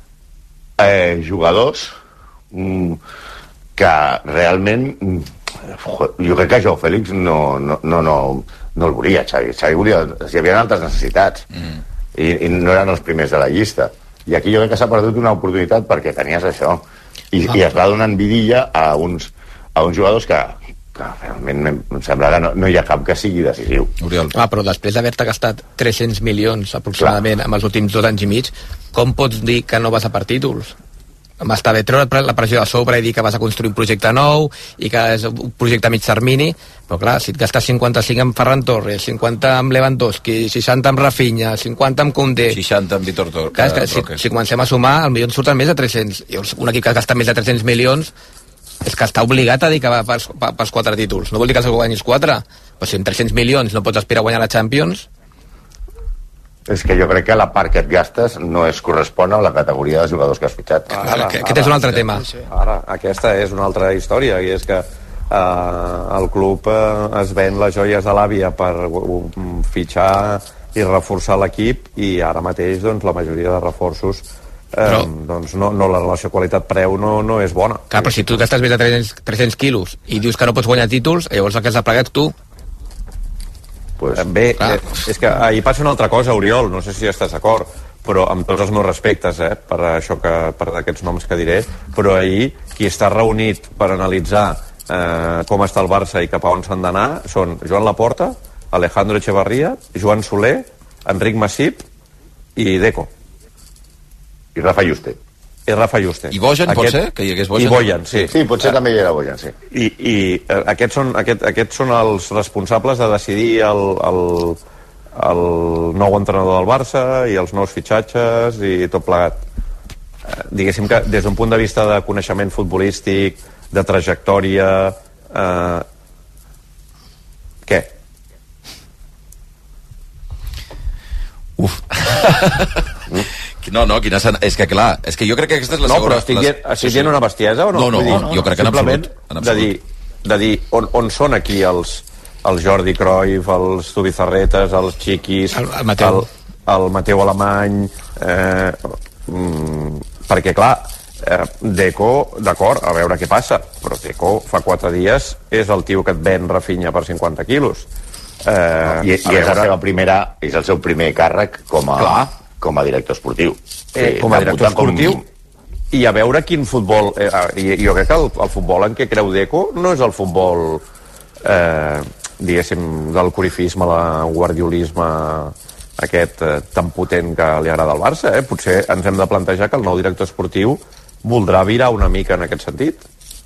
eh, jugadors mm, que realment mm, jo crec que Joao Fèlix no, no, no, no, no el volia, Xavi, Xavi volia, hi havia altres necessitats mm. i, i no eren els primers de la llista, i aquí jo crec que s'ha perdut una oportunitat perquè tenies això i, ah. i es va donant vidilla a uns, a uns jugadors que que realment em sembla que no, no hi ha cap que sigui decisiu. Oriol. Ah, però després d'haver-te gastat tres-cents milions aproximadament amb els últims dos anys i mig, com pots dir que no vas a per títols? M'està bé treure la pressió de sobre i dir que vas a construir un projecte nou i que és un projecte a mig termini, però clar, si et gastes cinquanta-cinc amb Ferran Torres, cinquanta amb Lewandowski, seixanta amb Rafinha, cinquanta amb Koundé, seixanta amb Vitor Torres, clar, que si, si comencem a sumar, al milió surten més de tres-cents. Llavors, un equip que gasta més de tres-cents milions és que està obligat a dir que va pels, pels quatre títols. No vol dir que els guanyis quatre, però si amb tres-cents milions no pots aspirar a guanyar la Champions... És que jo crec que la part que et gastes no es correspon a la categoria de jugadors que has fitxat. Ara, ara, aquest ara, és un altre tema. Ara, aquesta és una altra història, i és que eh, el club eh, es ven les joies de l'àvia per uh, fitxar i reforçar l'equip, i ara mateix doncs, la majoria de reforços Però, eh, doncs no, no, la relació qualitat-preu no, no és bona. Clar, però si tu gastes més de tres-cents quilos i dius que no pots guanyar títols, llavors el que has de plegar tu. Pues, bé, eh, és que ahir passa una altra cosa, Oriol, no sé si estàs d'acord, però amb tots els meus respectes eh, per això que, per aquests noms que diré, però ahir qui està reunit per analitzar eh, com està el Barça i cap a on s'han d'anar són Joan Laporta, Alejandro Echevarría, Joan Soler, Enric Masip i Deco. I Rafa Juste. I Rafa Juste. I Bojan, Aquest... pot ser? Que hi hagués Bojan? I Bojan, sí. Sí, potser també hi era Bojan, sí. I, i eh, aquests, són, aquest, aquests són els responsables de decidir el, el, el nou entrenador del Barça i els nous fitxatges i tot plegat. Eh, diguéssim que des d'un punt de vista de coneixement futbolístic, de trajectòria... Eh, què? Uf. No, no, quina sen... és que clar, és que jo crec que aquesta és la no, segona... No, però estic dient, estic sí, sí. dient una bestiesa o no? No, no, dir, no, jo crec que en absolut. En absolut. De dir, de dir on, on són aquí els, el Jordi Cruyff, els Zubizarretes, els Chiquis, el, el Mateu, el, el Mateu Alemany, eh, mm, perquè clar, eh, Deco, d'acord, a veure què passa, però Deco fa quatre dies és el tio que et ven Rafinha per cinquanta quilos. Eh, I, i és, la seva primera, és el seu primer càrrec com a... Clar. com a director esportiu. Eh, com a director esportiu com... i a veure quin futbol... Eh, i, jo crec que el, el futbol en què creu Deco no és el futbol eh, diguéssim del corifisme, el guardiolisme aquest eh, tan potent que li agrada al Barça. Eh? Potser ens hem de plantejar que el nou director esportiu voldrà virar una mica en aquest sentit.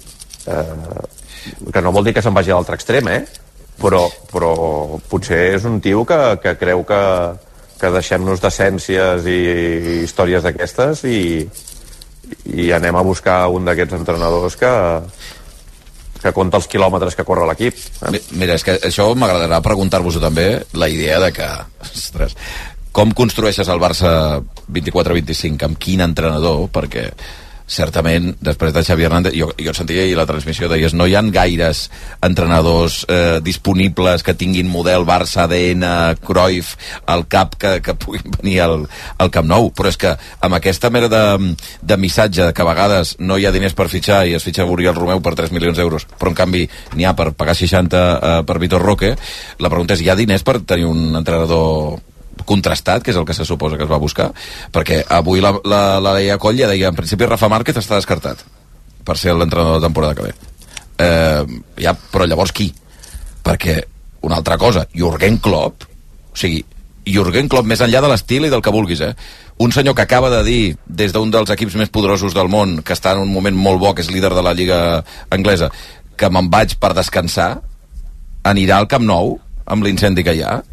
Eh, que no vol dir que se'n vagi a l'altre extrem, eh? però, però potser és un tio que, que creu que que deixem-nos d'essències i, i històries d'aquestes i, i anem a buscar un d'aquests entrenadors que, que compta els quilòmetres que corre l'equip. Eh? Mira, és que això m'agradarà preguntar-vos-ho també, la idea de que, ostres, com construeixes el Barça vint-i-quatre vint-i-cinc, amb quin entrenador, perquè certament, després de Xavi Hernández, jo, jo sentia ahir la transmissió, deies, no hi ha gaires entrenadors eh, disponibles que tinguin model Barça, A D N, Cruyff, al cap, que, que puguin venir al, al Camp Nou, però és que amb aquesta mera de, de missatge que a vegades no hi ha diners per fitxar i es fitxa Oriol Romeu per tres milions d'euros, però en canvi n'hi ha per pagar seixanta eh, per Vitor Roque, la pregunta és, hi ha diners per tenir un entrenador contrastat, que és el que se suposa que es va buscar? Perquè avui la, la, la Leia Coll ja deia, en principi Rafa Márquez està descartat per ser l'entrenador de temporada que ve. Eh, ja, però llavors qui? Perquè una altra cosa, Jürgen Klopp, o sigui, Jürgen Klopp, més enllà de l'estil i del que vulguis, eh? Un senyor que acaba de dir, des d'un dels equips més poderosos del món, que està en un moment molt bo, que és líder de la Lliga Anglesa, que me'n vaig per descansar, anirà al Camp Nou amb l'incendi que hi ha?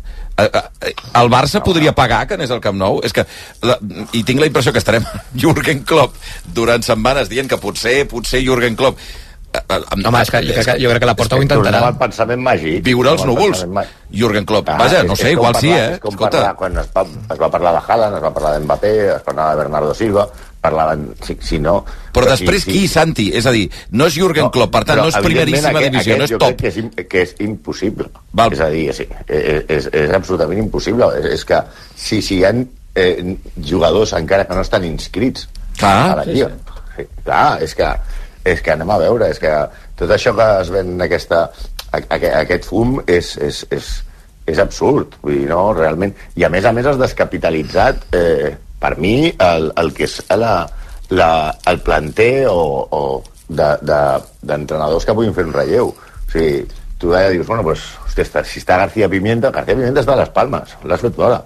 El Barça podria pagar que anés al Camp Nou? És que, la, i tinc la impressió que estarem Jürgen Klopp durant setmanes dient que potser, potser Jürgen Klopp home, és que, jo, crec que, jo crec que la Porta ho intentarà. El pensament màgic. Viure als núvols. Jürgen Klopp. Ah, Vaja, no sé, igual parlar, sí, eh? És com parlar, quan es va, es va parlar de Haaland, es va parlar d'Mbappé, es parlava de Bernardo Silva, parlaven, si, si no... Però, però després sí, qui, sí. Santi? És a dir, no és Jürgen no, Klopp, per tant, no és primeríssima aquest, divisió, aquest, no és top. Jo crec que és, que és impossible. Val. És a dir, sí, és, és, és absolutament impossible. És, és que si, si hi ha eh, jugadors encara que no estan inscrits clar. a la Lliga... Sí, sí. Clar, és que, és que anem a veure, és que tot això que es ven aquesta, aquest, aquest fum és, és, és, és absurd. Vull dir, no, realment... I a més a més has descapitalitzat... Eh, per mi, el, el que és la, la, el planter o, o d'entrenadors de, de, que puguin fer un relleu. O sigui, tu ja dius, bueno, pues, hòstia, està, si està García Pimienta, García Pimienta està a les Palmes, l'has fet ara.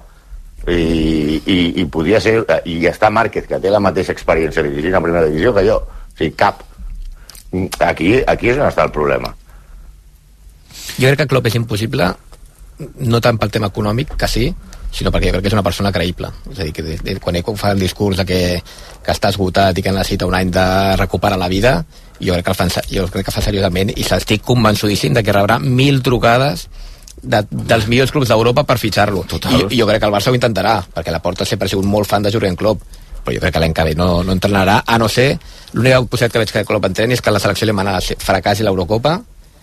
I, i, i podria ser... I està Márquez, que té la mateixa experiència dirigint a primera divisió que jo. O sigui, cap. Aquí, aquí és on està el problema. Jo crec que Klopp és impossible, no tant pel tema econòmic, que sí, sinó perquè jo crec que és una persona creïble. És a dir, que de, de, quan ell fa el discurs de que, que està esgotat i que necessita un any de recuperar la vida, jo crec que, el fa, jo crec que fa seriosament, i estic convençudíssim de que rebrà mil trucades de, dels millors clubs d'Europa per fitxar-lo. I, I jo crec que el Barça ho intentarà, perquè la Porta sempre ha sigut molt fan de Jürgen Klopp, però jo crec que l'any que ve no, no entrenarà, a no ser, l'única possibilitat que veig que Klopp entreni és que la selecció alemana fracassi l'Eurocopa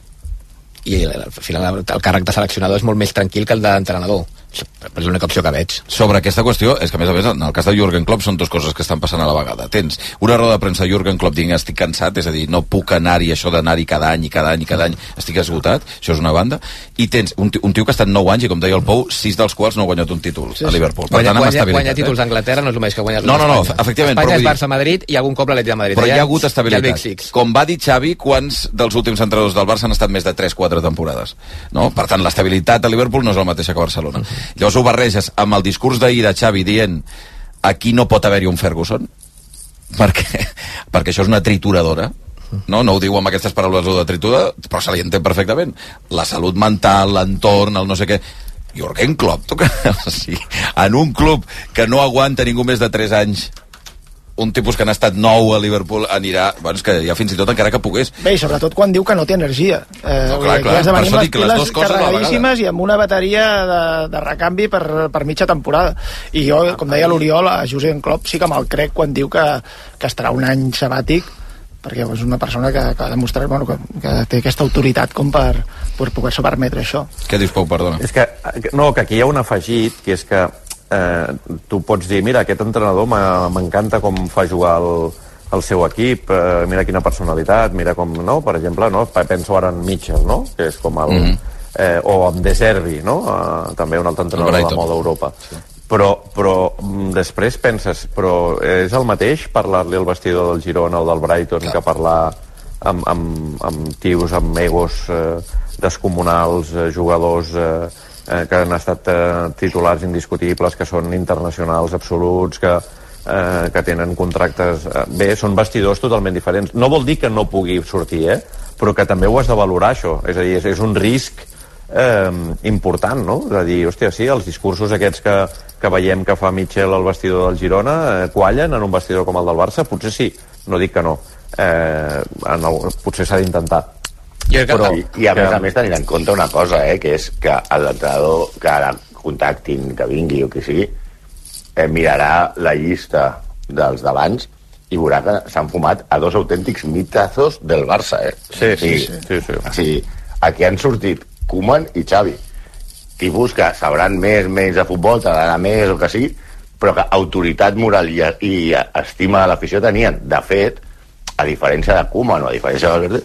i al final el càrrec de seleccionador és molt més tranquil que el d'entrenador. És l'única opció que veig. Sobre aquesta qüestió, és que a més a més, en el cas de Jürgen Klopp són dues coses que estan passant a la vegada. Tens una roda de premsa de Jürgen Klopp dient estic cansat, és a dir, no puc anar-hi això d'anar-hi cada any i cada any i cada any, estic esgotat, això és una banda, i tens un, un tio que ha estat nou anys i com deia el Pou, sis dels quals no ha guanyat un títol sí, sí. a Liverpool. Per guanya, tant, guanya, guanya títols eh? d'Anglaterra no és el mateix que guanyar no, no, no, efectivament. Espanya és Barça-Madrid i algun cop l'Atlètic de Madrid. Però hi ha hagut estabilitat. Com va dir Xavi, quants dels últims entrenadors del Barça han estat més de tres quatre temporades? No? Per tant, l'estabilitat a Liverpool no és la mateixa que Barcelona. Uh-huh. Llavors ho barreges amb el discurs d'ahir de Xavi dient aquí no pot haver-hi un Ferguson perquè, perquè això és una trituradora, no? No ho diu amb aquestes paraules de tritura, però se li entén perfectament. La salut mental, l'entorn, el no sé què. Jürgen Klopp, tu que... sí, en un club que no aguanta ningú més de tres anys, un tipus que n'ha estat nou a Liverpool anirà, bueno, és que ja fins i tot encara que pogués. Bé, i sobretot quan diu que no té energia. Eh, no, clar, clar, per això dic que les dues coses a la vegada. I amb una bateria de, de recanvi per, per mitja temporada. I jo, com deia l'Oriol, a Jürgen Klopp sí que me'l crec quan diu que, que estarà un any sabàtic, perquè és una persona que, que ha demostrat bueno, que, que té aquesta autoritat com per, per poder-se permetre això. Què dius, Pau, perdona? És que, no, que aquí hi ha un afegit, que és que Eh, tu pots dir, mira, aquest entrenador m'encanta com fa jugar el, el seu equip, eh, mira quina personalitat, mira com, no? Per exemple, no? Penso ara en Mitchell, no? Que és com el... Mm-hmm. eh, o en De Zerbi, no? Eh, també un altre entrenador de moda d'Europa. Sí. Però, però després penses, però és el mateix parlar-li al vestidor del Girona o del Brighton Clar. que parlar amb, amb, amb tios, amb egos eh, descomunals, eh, jugadors... Eh, Eh, que han estat eh, titulars indiscutibles, que són internacionals absoluts, que, eh, que tenen contractes... Eh, bé, són vestidors totalment diferents. No vol dir que no pugui sortir, eh? Però que també ho has de valorar, això. És a dir, és, és un risc eh, important, no? De dir, hòstia, sí, els discursos aquests que, que veiem que fa Mitchell al vestidor del Girona eh, quallen en un vestidor com el del Barça? Potser sí, no dic que no. Eh, en el, potser s'ha d'intentar. Però, I, i a que... més a més tenint en compte una cosa, eh, que és que l'entrenador que ara contactin, que vingui o que sigui, eh, mirarà la llista dels d'abans i veurà que s'han fumat a dos autèntics mitazos del Barça, eh? Sí, sí, sí. sí, sí. O sigui, aquí han sortit Koeman i Xavi. Tipus que sabran més, menys de futbol, t'agradarà més o que sí, però que autoritat moral i, i estima de l'afició tenien. De fet, a diferència de Koeman o a diferència de Valverde,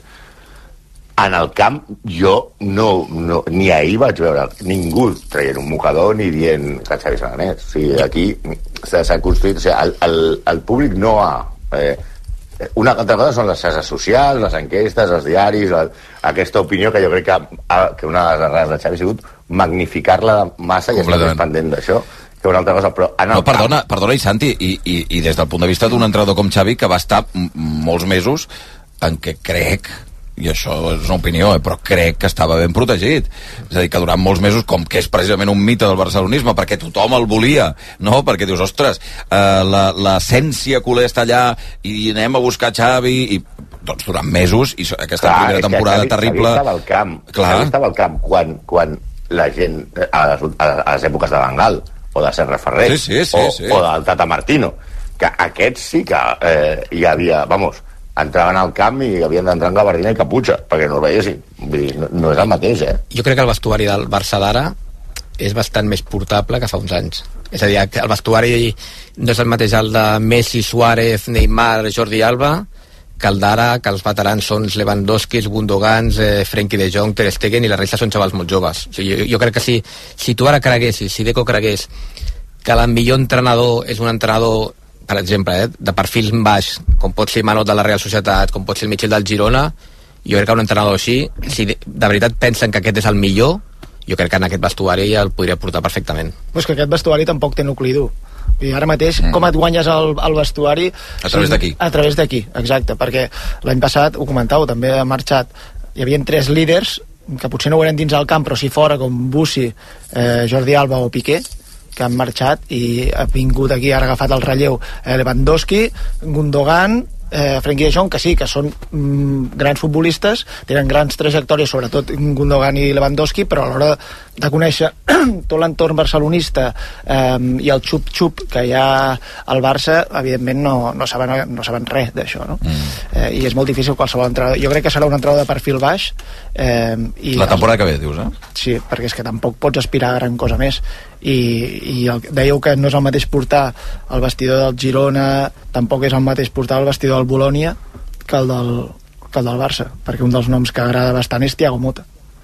en el camp jo no, no, ni ahir vaig veure ningú traient un mocador ni dient que Xavi se n'anés. O sigui, aquí s'ha construït... O sigui, el, el, el públic no ha... Eh, una altra cosa són les xarxes socials, les enquestes, els diaris, la, aquesta opinió que jo crec que, que una de les errades de Xavi ha sigut magnificar-la massa i estar més pendent d'això que una altra cosa, però... No, perdona, perdona, i Santi, i, i, i des del punt de vista d'un entrenador com Xavi, que va estar m molts mesos en què crec, i això és una opinió, eh, però crec que estava ben protegit. És a dir, que durant molts mesos, com que és precisament un mite del barcelonisme, perquè tothom el volia, no? Perquè dius, ostres, eh, l'essència culer està allà i anem a buscar Xavi, i doncs durant mesos, i aquesta Clar, primera temporada Xavi, terrible... Xavi estava al camp, Clar. Xavi estava al camp quan, quan la gent, a les, a les èpoques de Van Gaal, o de Serra Ferrer, sí, sí, sí, o, sí. o del Tata Martino, que aquests sí que eh, hi havia, vamos, entraven al camp i havien d'entrar amb gabardina i caputxa, perquè no el veiessin. Vull dir, no, no és el mateix, eh? Jo crec que el vestuari del Barça d'ara és bastant més portable que fa uns anys. És a dir, el vestuari no és el mateix el de Messi, Suárez, Neymar, Jordi Alba, que el d'ara, que els veterans són Lewandowski, Gundogan, eh, Frenkie de Jong, Ter Stegen, i la resta són xavals molt joves. O sigui, jo, jo crec que si, si tu ara creguessis, si Deco cregués que el millor entrenador és un entrenador, per exemple, eh, de perfil baix, com pot ser Manot de la Real Societat, com pot ser el Michel del Girona, jo crec que un entrenador així, si de, de veritat pensen que aquest és el millor, jo crec que en aquest vestuari ja el podria portar perfectament. Pues que aquest vestuari tampoc té nucli dur. I ara mateix, mm. com et guanyes el, el vestuari? A través d'aquí. A través d'aquí, exacte, perquè l'any passat, ho comentau, també ha marxat, hi havia tres líders, que potser no ho eren dins el camp, però si fora, com Bussi, eh, Jordi Alba o Piqué, que han marxat i ha vingut aquí, ara ha agafat el relleu eh, Lewandowski, Gundogan, eh, Frenkie de Jong, que sí, que són mm, grans futbolistes, tenen grans trajectòries, sobretot Gundogan i Lewandowski, però a l'hora de conèixer tot l'entorn barcelonista eh, i el xup-xup que hi ha al Barça, evidentment no, no, saben, no saben res d'això, no? Mm. Eh, i és molt difícil qualsevol entrenador. Jo crec que serà un entrenador de perfil baix. Eh, i la temporada que ve, dius, eh? Sí, perquè és que tampoc pots aspirar a gran cosa més. I, i el, dèieu que no és el mateix portar el vestidor del Girona, tampoc és el mateix portar el vestidor del Bolònia que el del, que el del Barça, perquè un dels noms que agrada bastant és Thiago Motta,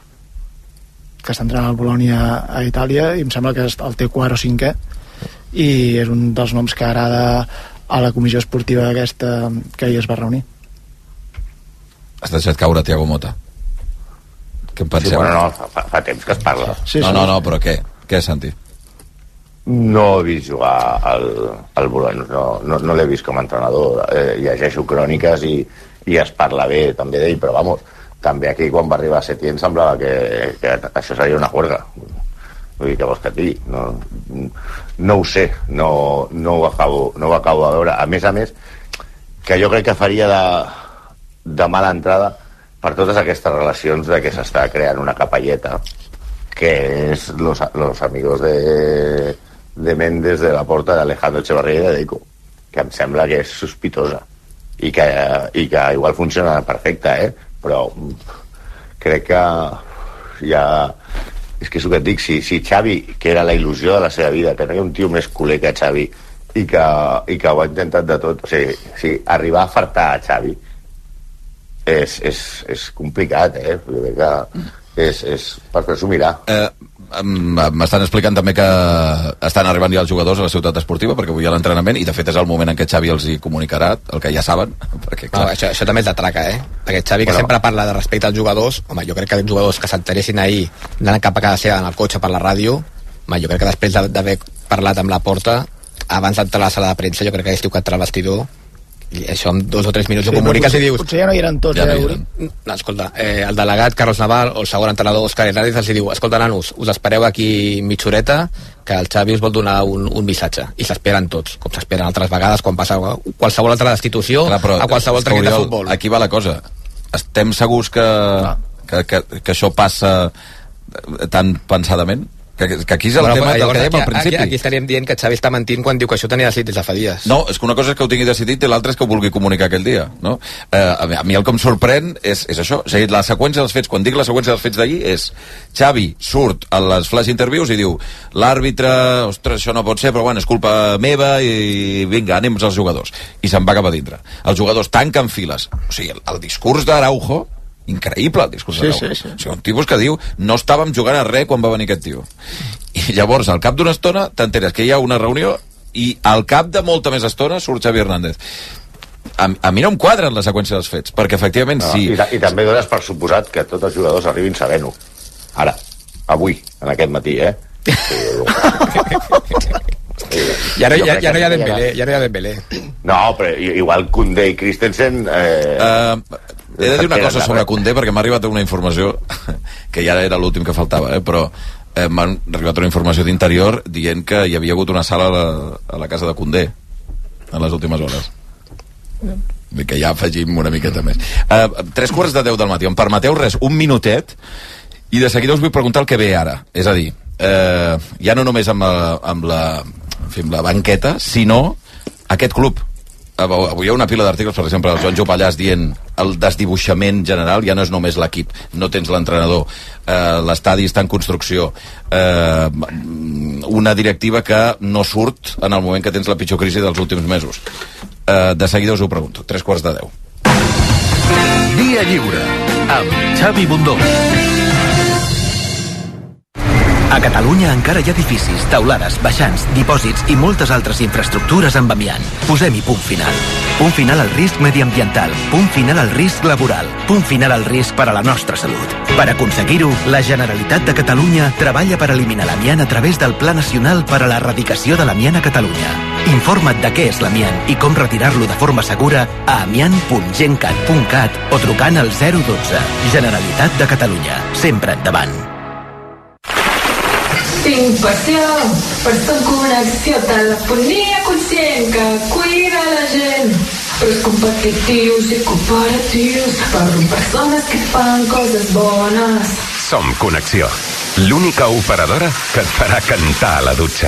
que està entrant al Bolònia a Itàlia i em sembla que el té quart o cinquè, i és un dels noms que agrada a la comissió esportiva aquesta que ahir es va reunir. Has deixat caure Thiago Motta? Què en penseu? Sí, bueno, no, fa, fa temps que es parla. Sí, no, sí. no, no, però què? Què, Santi? No he vist jugar al, al Bologna, no, no, no l'he vist com a entrenador. Eh, llegeixo cròniques i, i es parla bé també d'ell, però vamos, també aquí quan va arribar a Setién semblava que, que això seria una juerga. Vull dir, què vols que et digui? No, no ho sé, no, no, ho acabo, no ho acabo de veure. A més a més, que jo crec que faria de, de mala entrada per totes aquestes relacions de que s'està creant una capelleta que és los, los amigos de, de Méndez, de la Porta, d'Alejandro Echevarría i de Deco, que em sembla que és sospitosa i que, i que igual funciona perfecte, eh? Però crec que ja... És que és el que et dic, si, si Xavi, que era la il·lusió de la seva vida, que no hi ha un tio més culer que Xavi i que, i que ho ha intentat de tot, o sigui, si arribar a fartar a Xavi és, és, és complicat, eh? Jo crec que és, és per fer-s'ho mirar. Eh, M'estan explicant també que estan arribant ja els jugadors a la ciutat esportiva perquè avui hi ha l'entrenament i de fet és el moment en què Xavi els hi comunicarà el que ja saben perquè, clar... no, això, això també és de traca, eh? Perquè Xavi, que bueno, sempre parla de respecte als jugadors, home, jo crec que els jugadors que s'enteressin ahir anant cap a casa seva en el cotxe per la ràdio, home, jo crec que després d'haver parlat amb la Porta abans d'entrar a la sala de premsa, jo crec que hagués tocat el vestidor i això en dos o tres minuts sí, ho comuniques potser, i dius... Potser ja no hi eren tots, ja eh? No, no, escolta, eh, el delegat Carlos Naval o el segon entrenador Òscar Hernández els diu, escolta, nanos, us espereu aquí mitja horeta que el Xavi us vol donar un, un missatge i s'esperen tots, com s'esperen altres vegades quan passa qualsevol altra destitució Clar, però, a qualsevol trequet de futbol. Aquí va la cosa, estem segurs que, que, que, que això passa tan pensadament? Que, que aquí és el bueno, tema del que dèiem al principi. Aquí, aquí estaríem dient que Xavi està mentint quan diu que això tenia decidit des de fa dies. No, és que una cosa és que ho tingui decidit i l'altra és que ho vulgui comunicar aquell dia, no? Eh, a, mi, a mi el que em sorprèn és, és això, és a dir, la seqüència dels fets, quan dic la seqüència dels fets d'ahir és Xavi surt a les flash interviews i diu l'àrbitre, ostres, això no pot ser, però bueno, és culpa meva i vinga, anem als jugadors. I se'n va cap a dintre. Els jugadors tanquen files. O sigui, el, el discurs d'Araujo, increïble el discurs sí, d'Araujo. Sí, sí. O sigui, un tipus que diu no estàvem jugant a res quan va venir aquest tio. I llavors, al cap d'una estona, t'enteres que hi ha una reunió i al cap de molta més estona surt Xavi Hernández. A, a mi no em quadren la seqüència dels fets, perquè efectivament no, sí. I, I també dones per suposat que tots els jugadors arribin sabent-ho. Ara, avui, en aquest matí, eh? Ja no, ja, ja no hi ha Dembélé, ja no hi ha Dembélé. No, però igual Koundé i Christensen... Eh... Uh, he de dir una cosa sobre Koundé, perquè m'ha arribat una informació que ja era l'últim que faltava, eh, però eh, m'ha arribat una informació d'interior dient que hi havia hagut una sala a la, a la casa de Koundé en les últimes hores. Vull que ja afegim una miqueta més. Uh, tres quarts de deu del matí. Em permeteu res, un minutet, i de seguida us vull preguntar el que ve ara. És a dir, eh, ja no només amb la, amb la, en fi, amb la banqueta, sinó aquest club. Avui hi ha una pila d'articles, per exemple, el Joan Jopallàs dient el desdibuixament general ja no és només l'equip, no tens l'entrenador, eh, l'estadi està en construcció, eh, una directiva que no surt en el moment que tens la pitjor crisi dels últims mesos. Eh, de seguida us ho pregunto, tres quarts de deu. Via Lliure, amb Xavi Bundó. A Catalunya encara hi ha edificis, taulades, baixants, dipòsits i moltes altres infraestructures amb amiant. Posem-hi punt final. Punt final al risc mediambiental. Punt final al risc laboral. Punt final al risc per a la nostra salut. Per aconseguir-ho, la Generalitat de Catalunya treballa per eliminar l'amiant a través del Pla Nacional per a l'Erradicació de l'Amiant a Catalunya. Informa't de què és l'amiant i com retirar-lo de forma segura a amiant punt gencat punt cat o trucant al zero dotze. Generalitat de Catalunya. Sempre endavant. Tinc passió per estar en connexió, telefonia conscient que cuida la gent. Pros competitius i cooperatius, per persones que fan coses bones. Som Connexió, l'única operadora que et farà cantar a la dutxa.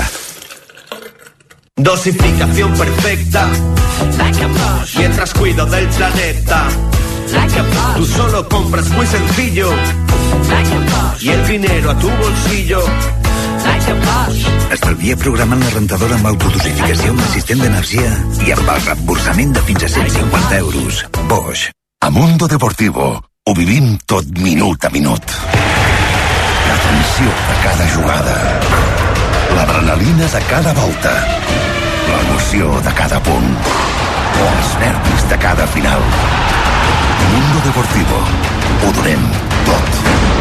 Dosificación perfecta, like a Bosch. Mientras cuido del planeta, like a Bosch. Tú solo compras muy sencillo, like a Bosch. Y el dinero a tu bolsillo, like a Bosch. Estalvia programant la rentadora amb autodosificació amb assistent d'energia i amb el reemborsament de fins a cent cinquanta euros. Bosch. A Mundo Deportivo ho vivim tot minut a minut. La tensió de cada jugada, l'adrenalina de cada volta, l'emoció de cada punt o els nervis de cada final. Mundo Deportivo. Ho donem tot.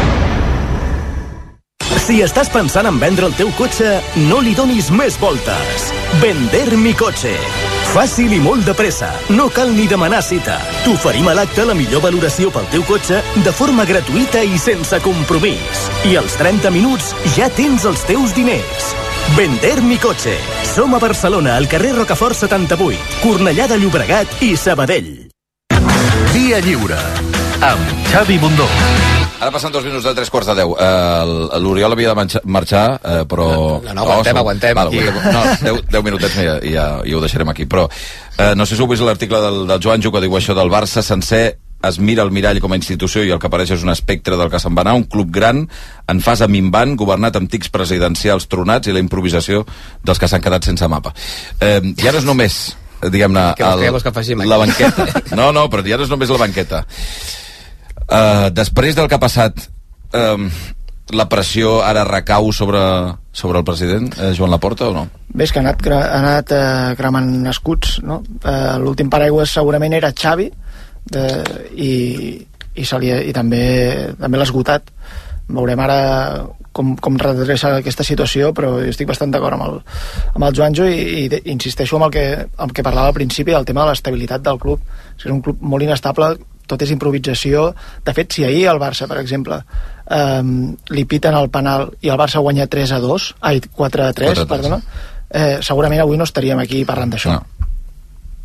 Si estàs pensant en vendre el teu cotxe, no li donis més voltes. Vender mi cotxe. Fàcil i molt de pressa. No cal ni demanar cita. T'oferim a l'acte la millor valoració pel teu cotxe de forma gratuïta i sense compromís. I als trenta minuts ja tens els teus diners. Vender mi cotxe. Som a Barcelona, al carrer Rocafort setanta-vuit, Cornellà de Llobregat i Sabadell. Via Lliure, amb Xavi Bundó. Ara passen dos minuts de tres quarts de deu. Uh, L'Oriol havia de marxar, uh, però... No, no, aguantem, oh, aguantem. Val, aquí. No, deu, deu minutets i ja, ja, ja ho deixarem aquí. Però uh, no sé si heu vist l'article del, del Joanjo que diu això del Barça sencer es mira el mirall com a institució i el que apareix és un espectre del que se'n va anar, un club gran en fase minvant, governat amb tics presidencials tronats i la improvisació dels que s'han quedat sense mapa. Eh, ja no és només, diguem-ne, la banqueta. No, no, però ja no és només la banqueta. Uh, després del que ha passat, uh, la pressió ara recau sobre, sobre el president, eh, Joan Laporta, o no? Ves que ha anat, ha anat eh, cremant escuts, no? Eh, l'últim paraigües segurament era Xavi, de, i, i, se li, i també, també l'ha esgotat. Veurem ara com, com redreça aquesta situació, però jo estic bastant d'acord amb el, amb el Joanjo i, i de, insisteixo amb el, que, amb el que parlava al principi, el tema de l'estabilitat del club. És un club molt inestable, tot és improvisació. De fet, si ahir el Barça, per exemple, um, li piten el penal i el Barça guanya tres a dos, ai, quatre a tres, perdona, eh, segurament avui no estaríem aquí parlant d'això. No.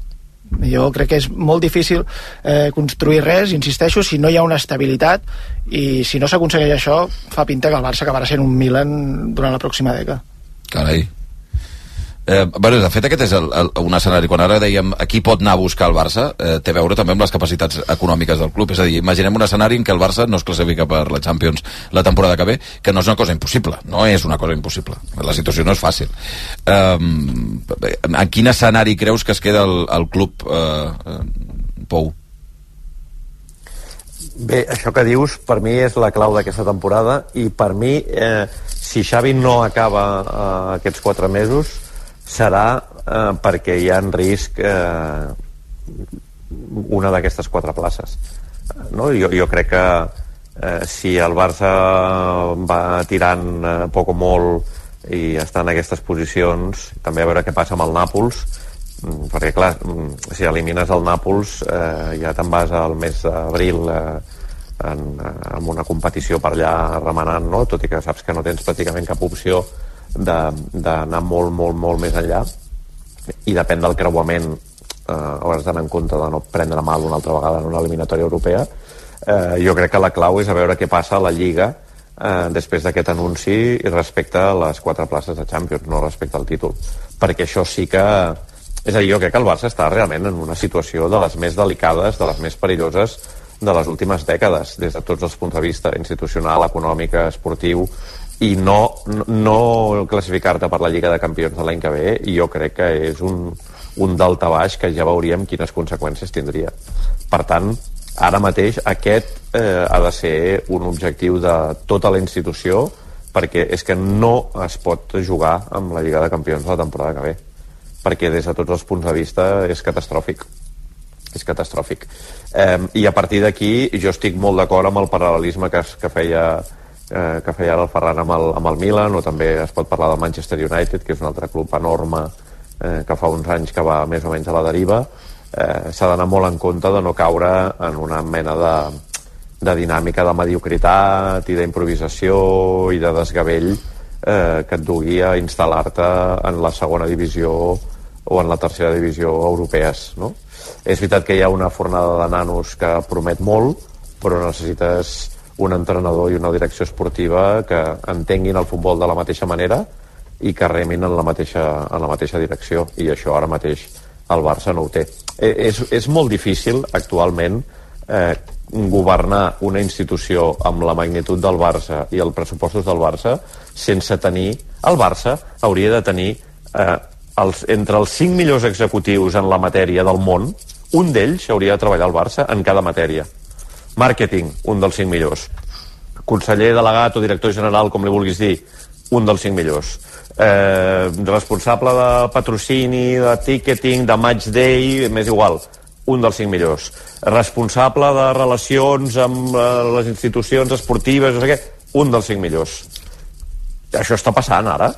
Jo crec que és molt difícil eh, construir res, insisteixo, si no hi ha una estabilitat, i si no s'aconsegueix això, fa pinta que el Barça acabarà sent un Milan durant la pròxima dècada. Carai. Eh, bueno, de fet aquest és el, el, un escenari, quan ara dèiem a qui pot anar a buscar el Barça, eh, té a veure també amb les capacitats econòmiques del club, és a dir, imaginem un escenari en què el Barça no es classifica per la Champions la temporada que ve, que no és una cosa impossible, no és una cosa impossible, la situació no és fàcil. Eh, en quin escenari creus que es queda el, el club, eh, Pou? Bé, això que dius per mi és la clau d'aquesta temporada, i per mi eh, si Xavi no acaba eh, aquests quatre mesos serà eh, perquè hi ha en risc eh, una d'aquestes quatre places, no? jo, jo crec que eh, si el Barça va tirant eh, poc o molt i està en aquestes posicions, també a veure què passa amb el Nàpols, perquè clar, si elimines el Nàpols eh, ja te'n vas al mes d'abril eh, en, en una competició per allà remenant, no? Tot i que saps que no tens pràcticament cap opció d'anar molt, molt, molt més enllà, i depèn del creuament eh, hauràs d'anar en compte de no prendre mal una altra vegada en una eliminatòria europea. Eh, jo crec que la clau és a veure què passa a la Lliga eh, després d'aquest anunci i respecte a les quatre places de Champions, no respecte al títol, perquè això sí que és a dir, jo crec que el Barça està realment en una situació de les més delicades, de les més perilloses de les últimes dècades, des de tots els punts de vista institucional, econòmic, esportiu, i no, no classificar-te per la Lliga de Campions de l'any que ve, i jo crec que és un, un daltabaix que ja veuríem quines conseqüències tindria. Per tant, ara mateix aquest eh, ha de ser un objectiu de tota la institució, perquè és que no es pot jugar amb la Lliga de Campions de la temporada que ve, perquè des de tots els punts de vista és catastròfic. És catastròfic. Eh, I a partir d'aquí jo estic molt d'acord amb el paral·lelisme que, que feia Eh, que feia ara el Ferran amb el, amb el Milan, o també es pot parlar del Manchester United, que és un altre club enorme eh, que fa uns anys que va més o menys a la deriva. Eh, s'ha d'anar molt en compte de no caure en una mena de, de dinàmica de mediocritat i d'improvisació i de desgavell eh, que et dugui a instal·lar-te en la segona divisió o en la tercera divisió europees, no? És veritat que hi ha una fornada de nanos que promet molt, però necessites un entrenador i una direcció esportiva que entenguin el futbol de la mateixa manera i que remin en la mateixa, en la mateixa direcció, i això ara mateix el Barça no ho té. Eh, és, és molt difícil actualment eh, governar una institució amb la magnitud del Barça i els pressupostos del Barça sense tenir... El Barça hauria de tenir eh, els, entre els cinc millors executius en la matèria del món, un d'ells hauria de treballar al Barça en cada matèria. Màrqueting, un dels cinc millors. Conseller delegat o director general, com li vulguis dir, un dels cinc millors. Eh, responsable de patrocini, de ticketing, de match day, m'és igual, un dels cinc millors. Responsable de relacions amb eh, les institucions esportives, no sé què, un dels cinc millors. Això està passant ara?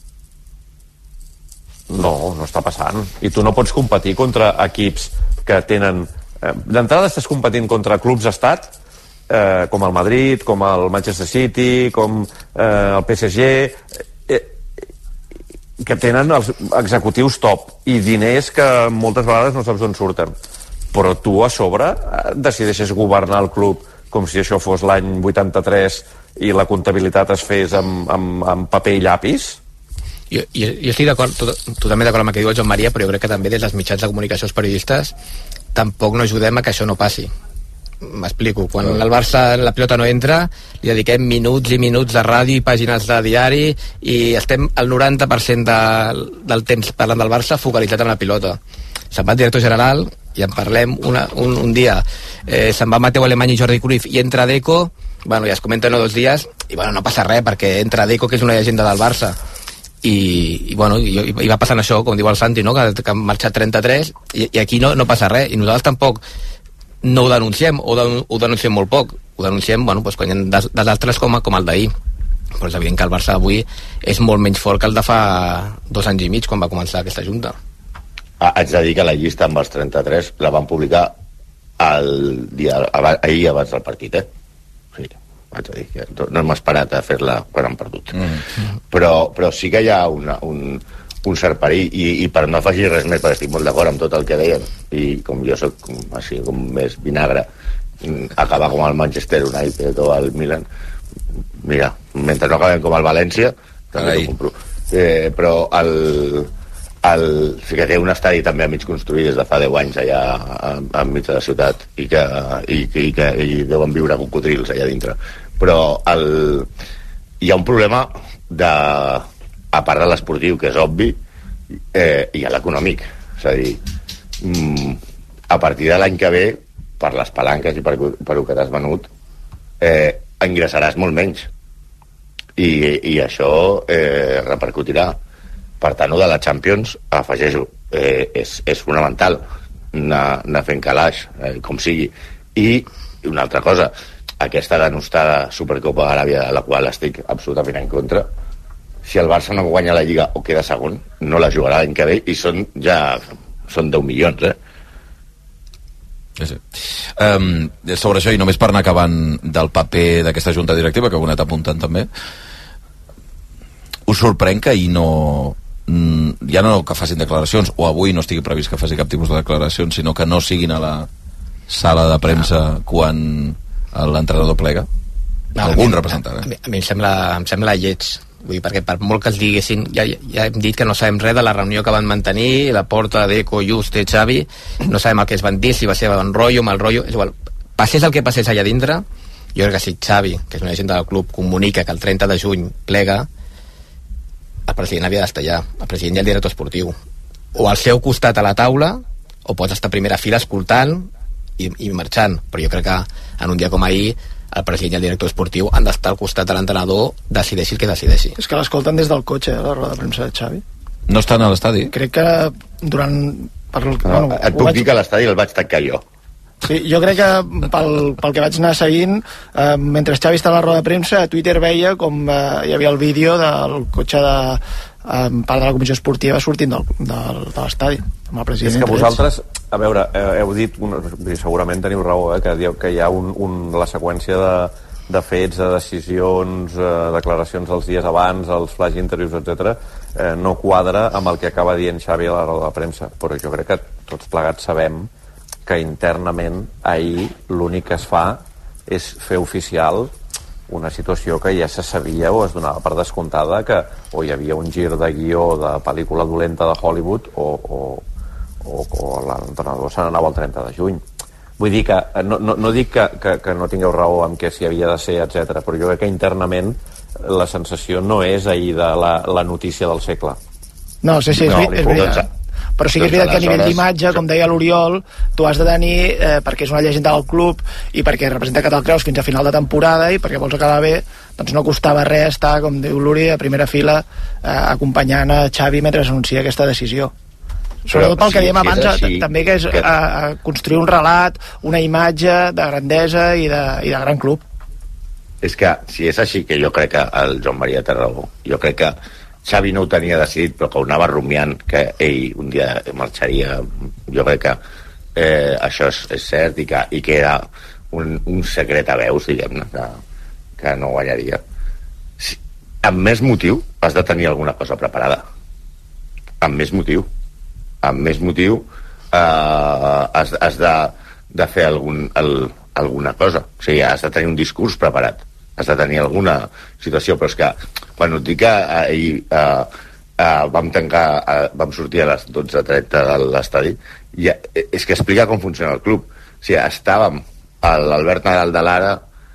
No, no està passant. I tu no pots competir contra equips que tenen... D'entrada estàs competint contra clubs estat, eh, com el Madrid, com el Manchester City, com eh, el P S G, eh, que tenen els executius top i diners que moltes vegades no saps d'on surten. Però tu a sobre decideixes governar el club com si això fos l'any vuitanta-tres i la comptabilitat es fes amb, amb, amb paper i llapis. Jo, jo, jo estic d'acord, totalment d'acord amb el que diu el Joan Maria, però jo crec que també des dels mitjans de comunicació, els periodistes, tampoc no ajudem a que això no passi. M'explico, quan el Barça la pilota no entra, li dediquem minuts i minuts de ràdio i pàgines de diari i estem el noranta per cent de, del temps parlant del Barça focalitzat en la pilota. Se'n va el director general i en parlem una, un, un dia, eh, se'n va Mateu Alemany i Jordi Cruyff i entra Deco, bueno, ja es comenta no dos dies i bueno, no passa res perquè entra Deco, que és una llegenda del Barça. I, i bueno, i, i va passant això, com diu el Santi, no? que, que han marxat trenta-tres i, i aquí no, no passa res, i nosaltres tampoc no ho denunciem, o de, ho denunciem molt poc, ho denunciem bueno, doncs, quan hi ha desastres com, com el d'ahir, però és evident que el Barça d'avui és molt menys fort que el de fa dos anys i mig quan va començar aquesta junta. Ah, haig de dir que la llista amb els trenta-tres la van publicar el dia, ahir abans del partit, eh? Sí, vaig a dir que no hem esperat a fer-la quan han perdut. Mm. Però, però sí que hi ha una, un, un cert perill, i, i per no afegir res més, perquè estic molt d'acord amb tot el que deien, i com jo soc com, així com més vinagre, acabar com el Manchester United o el Milan, mira, mentre no acabem com el València també ho compro, eh, però el, el, sí que té un estadi també a mig construït des de fa deu anys allà enmig de la ciutat, i que, i, i que i deuen viure cocodrils allà dintre, però el, hi ha un problema de, a part de l'esportiu, que és obvi, eh, hi ha l'econòmic, és a dir, mm, a partir de l'any que ve, per les palanques i per, per el que t'has venut, eh, ingressaràs molt menys, i, i això eh, repercutirà. Per tant, de la Champions, afegeixo, eh, és, és fonamental anar, anar fent calaix, eh, com sigui. I una altra cosa, aquesta denostada Supercopa d'Aràbia, de la qual estic absolutament en contra, si el Barça no guanya la Lliga o queda segon, no la jugarà l'any que ve, i són ja són deu milions, eh? Sí, sí. Um, sobre això, i només per anar acabant del paper d'aquesta junta directiva, que ho he anat apuntant també, us sorprèn que ahir no, ja no que facin declaracions, o avui no estigui previst que faci cap tipus de declaracions, sinó que no siguin a la sala de premsa quan l'entrenador plega? No, algun representant, eh? A mi em sembla, em sembla lleig. Vull dir, perquè per molt que els diguessin, ja, ja hem dit que no sabem res de la reunió que van mantenir, la Porta, Deco, Juste, Xavi, no sabem el que es van dir, si va ser bon rotllo, mal rotllo, és igual. Passés el que passés allà dintre, jo crec que si Xavi, que és una gent del club, comunica que el trenta de juny plega, el president havia d'estar allà, el president i el director esportiu. O al seu costat a la taula, o pots estar a primera fila escoltant i, i marxant. Però jo crec que en un dia com ahir el president i el director esportiu han d'estar al costat de l'entrenador, decideixi el que decideixi. És que l'escolten des del cotxe, eh, la roda de premsa de Xavi. No estan a l'estadi? Crec que durant... Per, no, bueno, et puc vaig... dir que a l'estadi el vaig tancar jo. Sí, jo crec que pel, pel que vaig anar seguint, eh, mentre Xavi està a la roda de premsa, a Twitter veia com eh, hi havia el vídeo del cotxe de eh, part de la comissió esportiva sortint del, del, de l'estadi, amb el president. És que vosaltres, a veure, heu dit, segurament teniu raó, eh, que, que hi ha un, un, la seqüència de, de fets, de decisions, eh, declaracions dels dies abans, els flash interviews, etcètera, eh, no quadra amb el que acaba dient Xavi a la roda de premsa. Però jo crec que tots plegats sabem que internament ahir l'únic que es fa és fer oficial una situació que ja se sabia o es donava per descomptada, que o hi havia un gir de guió de pel·lícula dolenta de Hollywood o, o, o, o l'entrenador se n'anava el trenta de juny. Vull dir que no, no, no dic que, que, que no tingueu raó amb què s'hi havia de ser, etcètera, però jo crec que internament la sensació no és ahir de la, la notícia del segle. No, sí, sí, és, no, és veritat. Però sí que és veritat que a nivell d'imatge, com deia l'Oriol, tu has de tenir, eh, perquè és una llegenda del club i perquè representa que te'l creus fins a final de temporada i perquè vols acabar bé, doncs no costava res estar, com diu l'Uri, a primera fila eh, acompanyant a Xavi mentre s'anuncia aquesta decisió. Sobretot pel que dèiem abans, així, també que és que... A, a construir un relat, una imatge de grandesa i de, i de gran club. És que si és així, que jo crec que el Joan Maria té raó, jo crec que Xavi no ho tenia decidit, però que ho anava rumiant, que ell un dia marxaria. Jo crec que eh, això és, és cert i que, i que era un, un secret a veus, diguem-ne, que, que no guanyaria. Si, amb més motiu has de tenir alguna cosa preparada. Amb més motiu. Amb més motiu eh, has, has de, de fer algun, el, alguna cosa. O sigui, has de tenir un discurs preparat. Has de tenir alguna situació, però és que quan et dic que ahir eh, eh, vam tancar, eh, vam sortir a les dotze trenta de l'estadi, ja, és que explica com funciona el club. O sigui, estàvem l'Albert Nadal de l'Ara,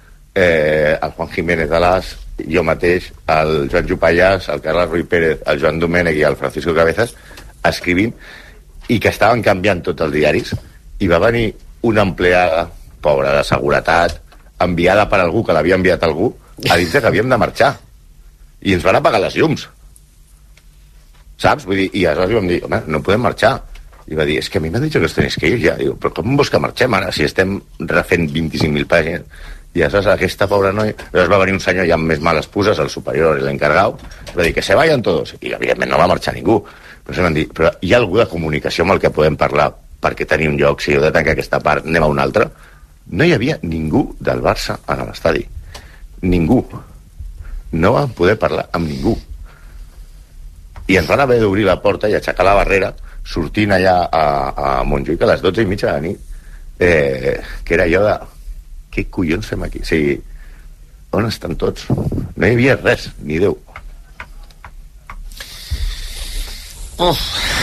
eh, el Juan Jiménez de l'As, jo mateix, el Joan Jupallàs, el Carles Ruiz Pérez, el Joan Domènech i el Francisco Cabezas, escrivint, i que estaven canviant tots els diaris, i va venir una empleada, pobra, de seguretat, enviada per algú, que l'havia enviat algú, a dir que havíem de marxar. I ens van apagar les llums. Saps? Vull dir, i aleshores vam dir, home, no podem marxar. I va dir, és es que a mi m'ha dit que us tenéis que ir ja. Diu, però com vols que marxem ara, si estem refent vint-i-cinc mil pàgines? I aleshores aquesta pobra noia... Llavors va venir un senyor ja amb més males puses, el superior i l'encargau, va dir que se vayan todos. I evidentment no va marxar ningú. Però, van dir, però hi ha algú de comunicació amb el que podem parlar perquè tenir un lloc, si heu de tancar aquesta part, anem a una altra? No hi havia ningú del Barça a l'estadi. Ningú. No vam poder parlar amb ningú. i ens van haver d'obrir la porta i aixecar la barrera sortint allà a, a Montjuïc a les dotze i mitja de nit, eh, que era allò de què collons fem aquí? O sigui, on estan tots? No hi havia res, ni Déu. Uf.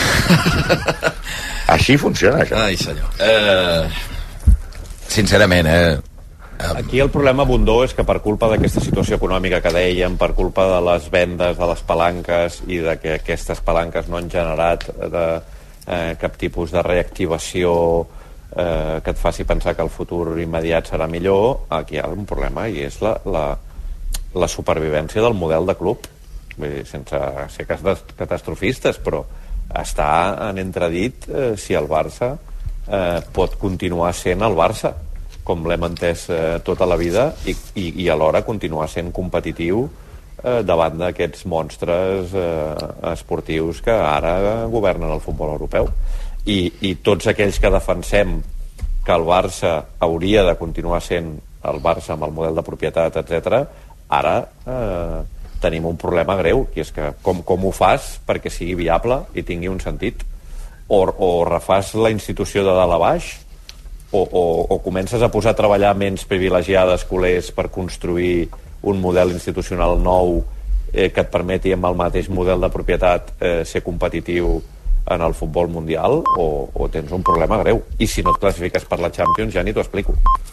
Així funciona, això. Ai, senyor. Eh, sincerament, eh, Aquí el problema, Bundó, és que per culpa d'aquesta situació econòmica que dèiem, per culpa de les vendes de les palanques i de que aquestes palanques no han generat de, eh, cap tipus de reactivació eh, que et faci pensar que el futur immediat serà millor, aquí hi ha un problema i és la, la, la supervivència del model de club. Vull dir, sense ser catastrofistes, però està en entredit eh, si el Barça eh, pot continuar sent el Barça com l'hem entès eh, tota la vida i, i, i alhora continuar sent competitiu eh, davant d'aquests monstres eh, esportius que ara governen el futbol europeu. I, i tots aquells que defensem que el Barça hauria de continuar sent el Barça amb el model de propietat, etcètera, ara eh, tenim un problema greu, que és que com, com ho fas perquè sigui viable i tingui un sentit? O, o refàs la institució de dalt a baix, O, o, o comences a posar a treballar menys privilegiades culers per construir un model institucional nou eh, que et permeti amb el mateix model de propietat eh, ser competitiu en el futbol mundial, o, o tens un problema greu. I si no et classifiques per la Champions ja ni t'ho explico.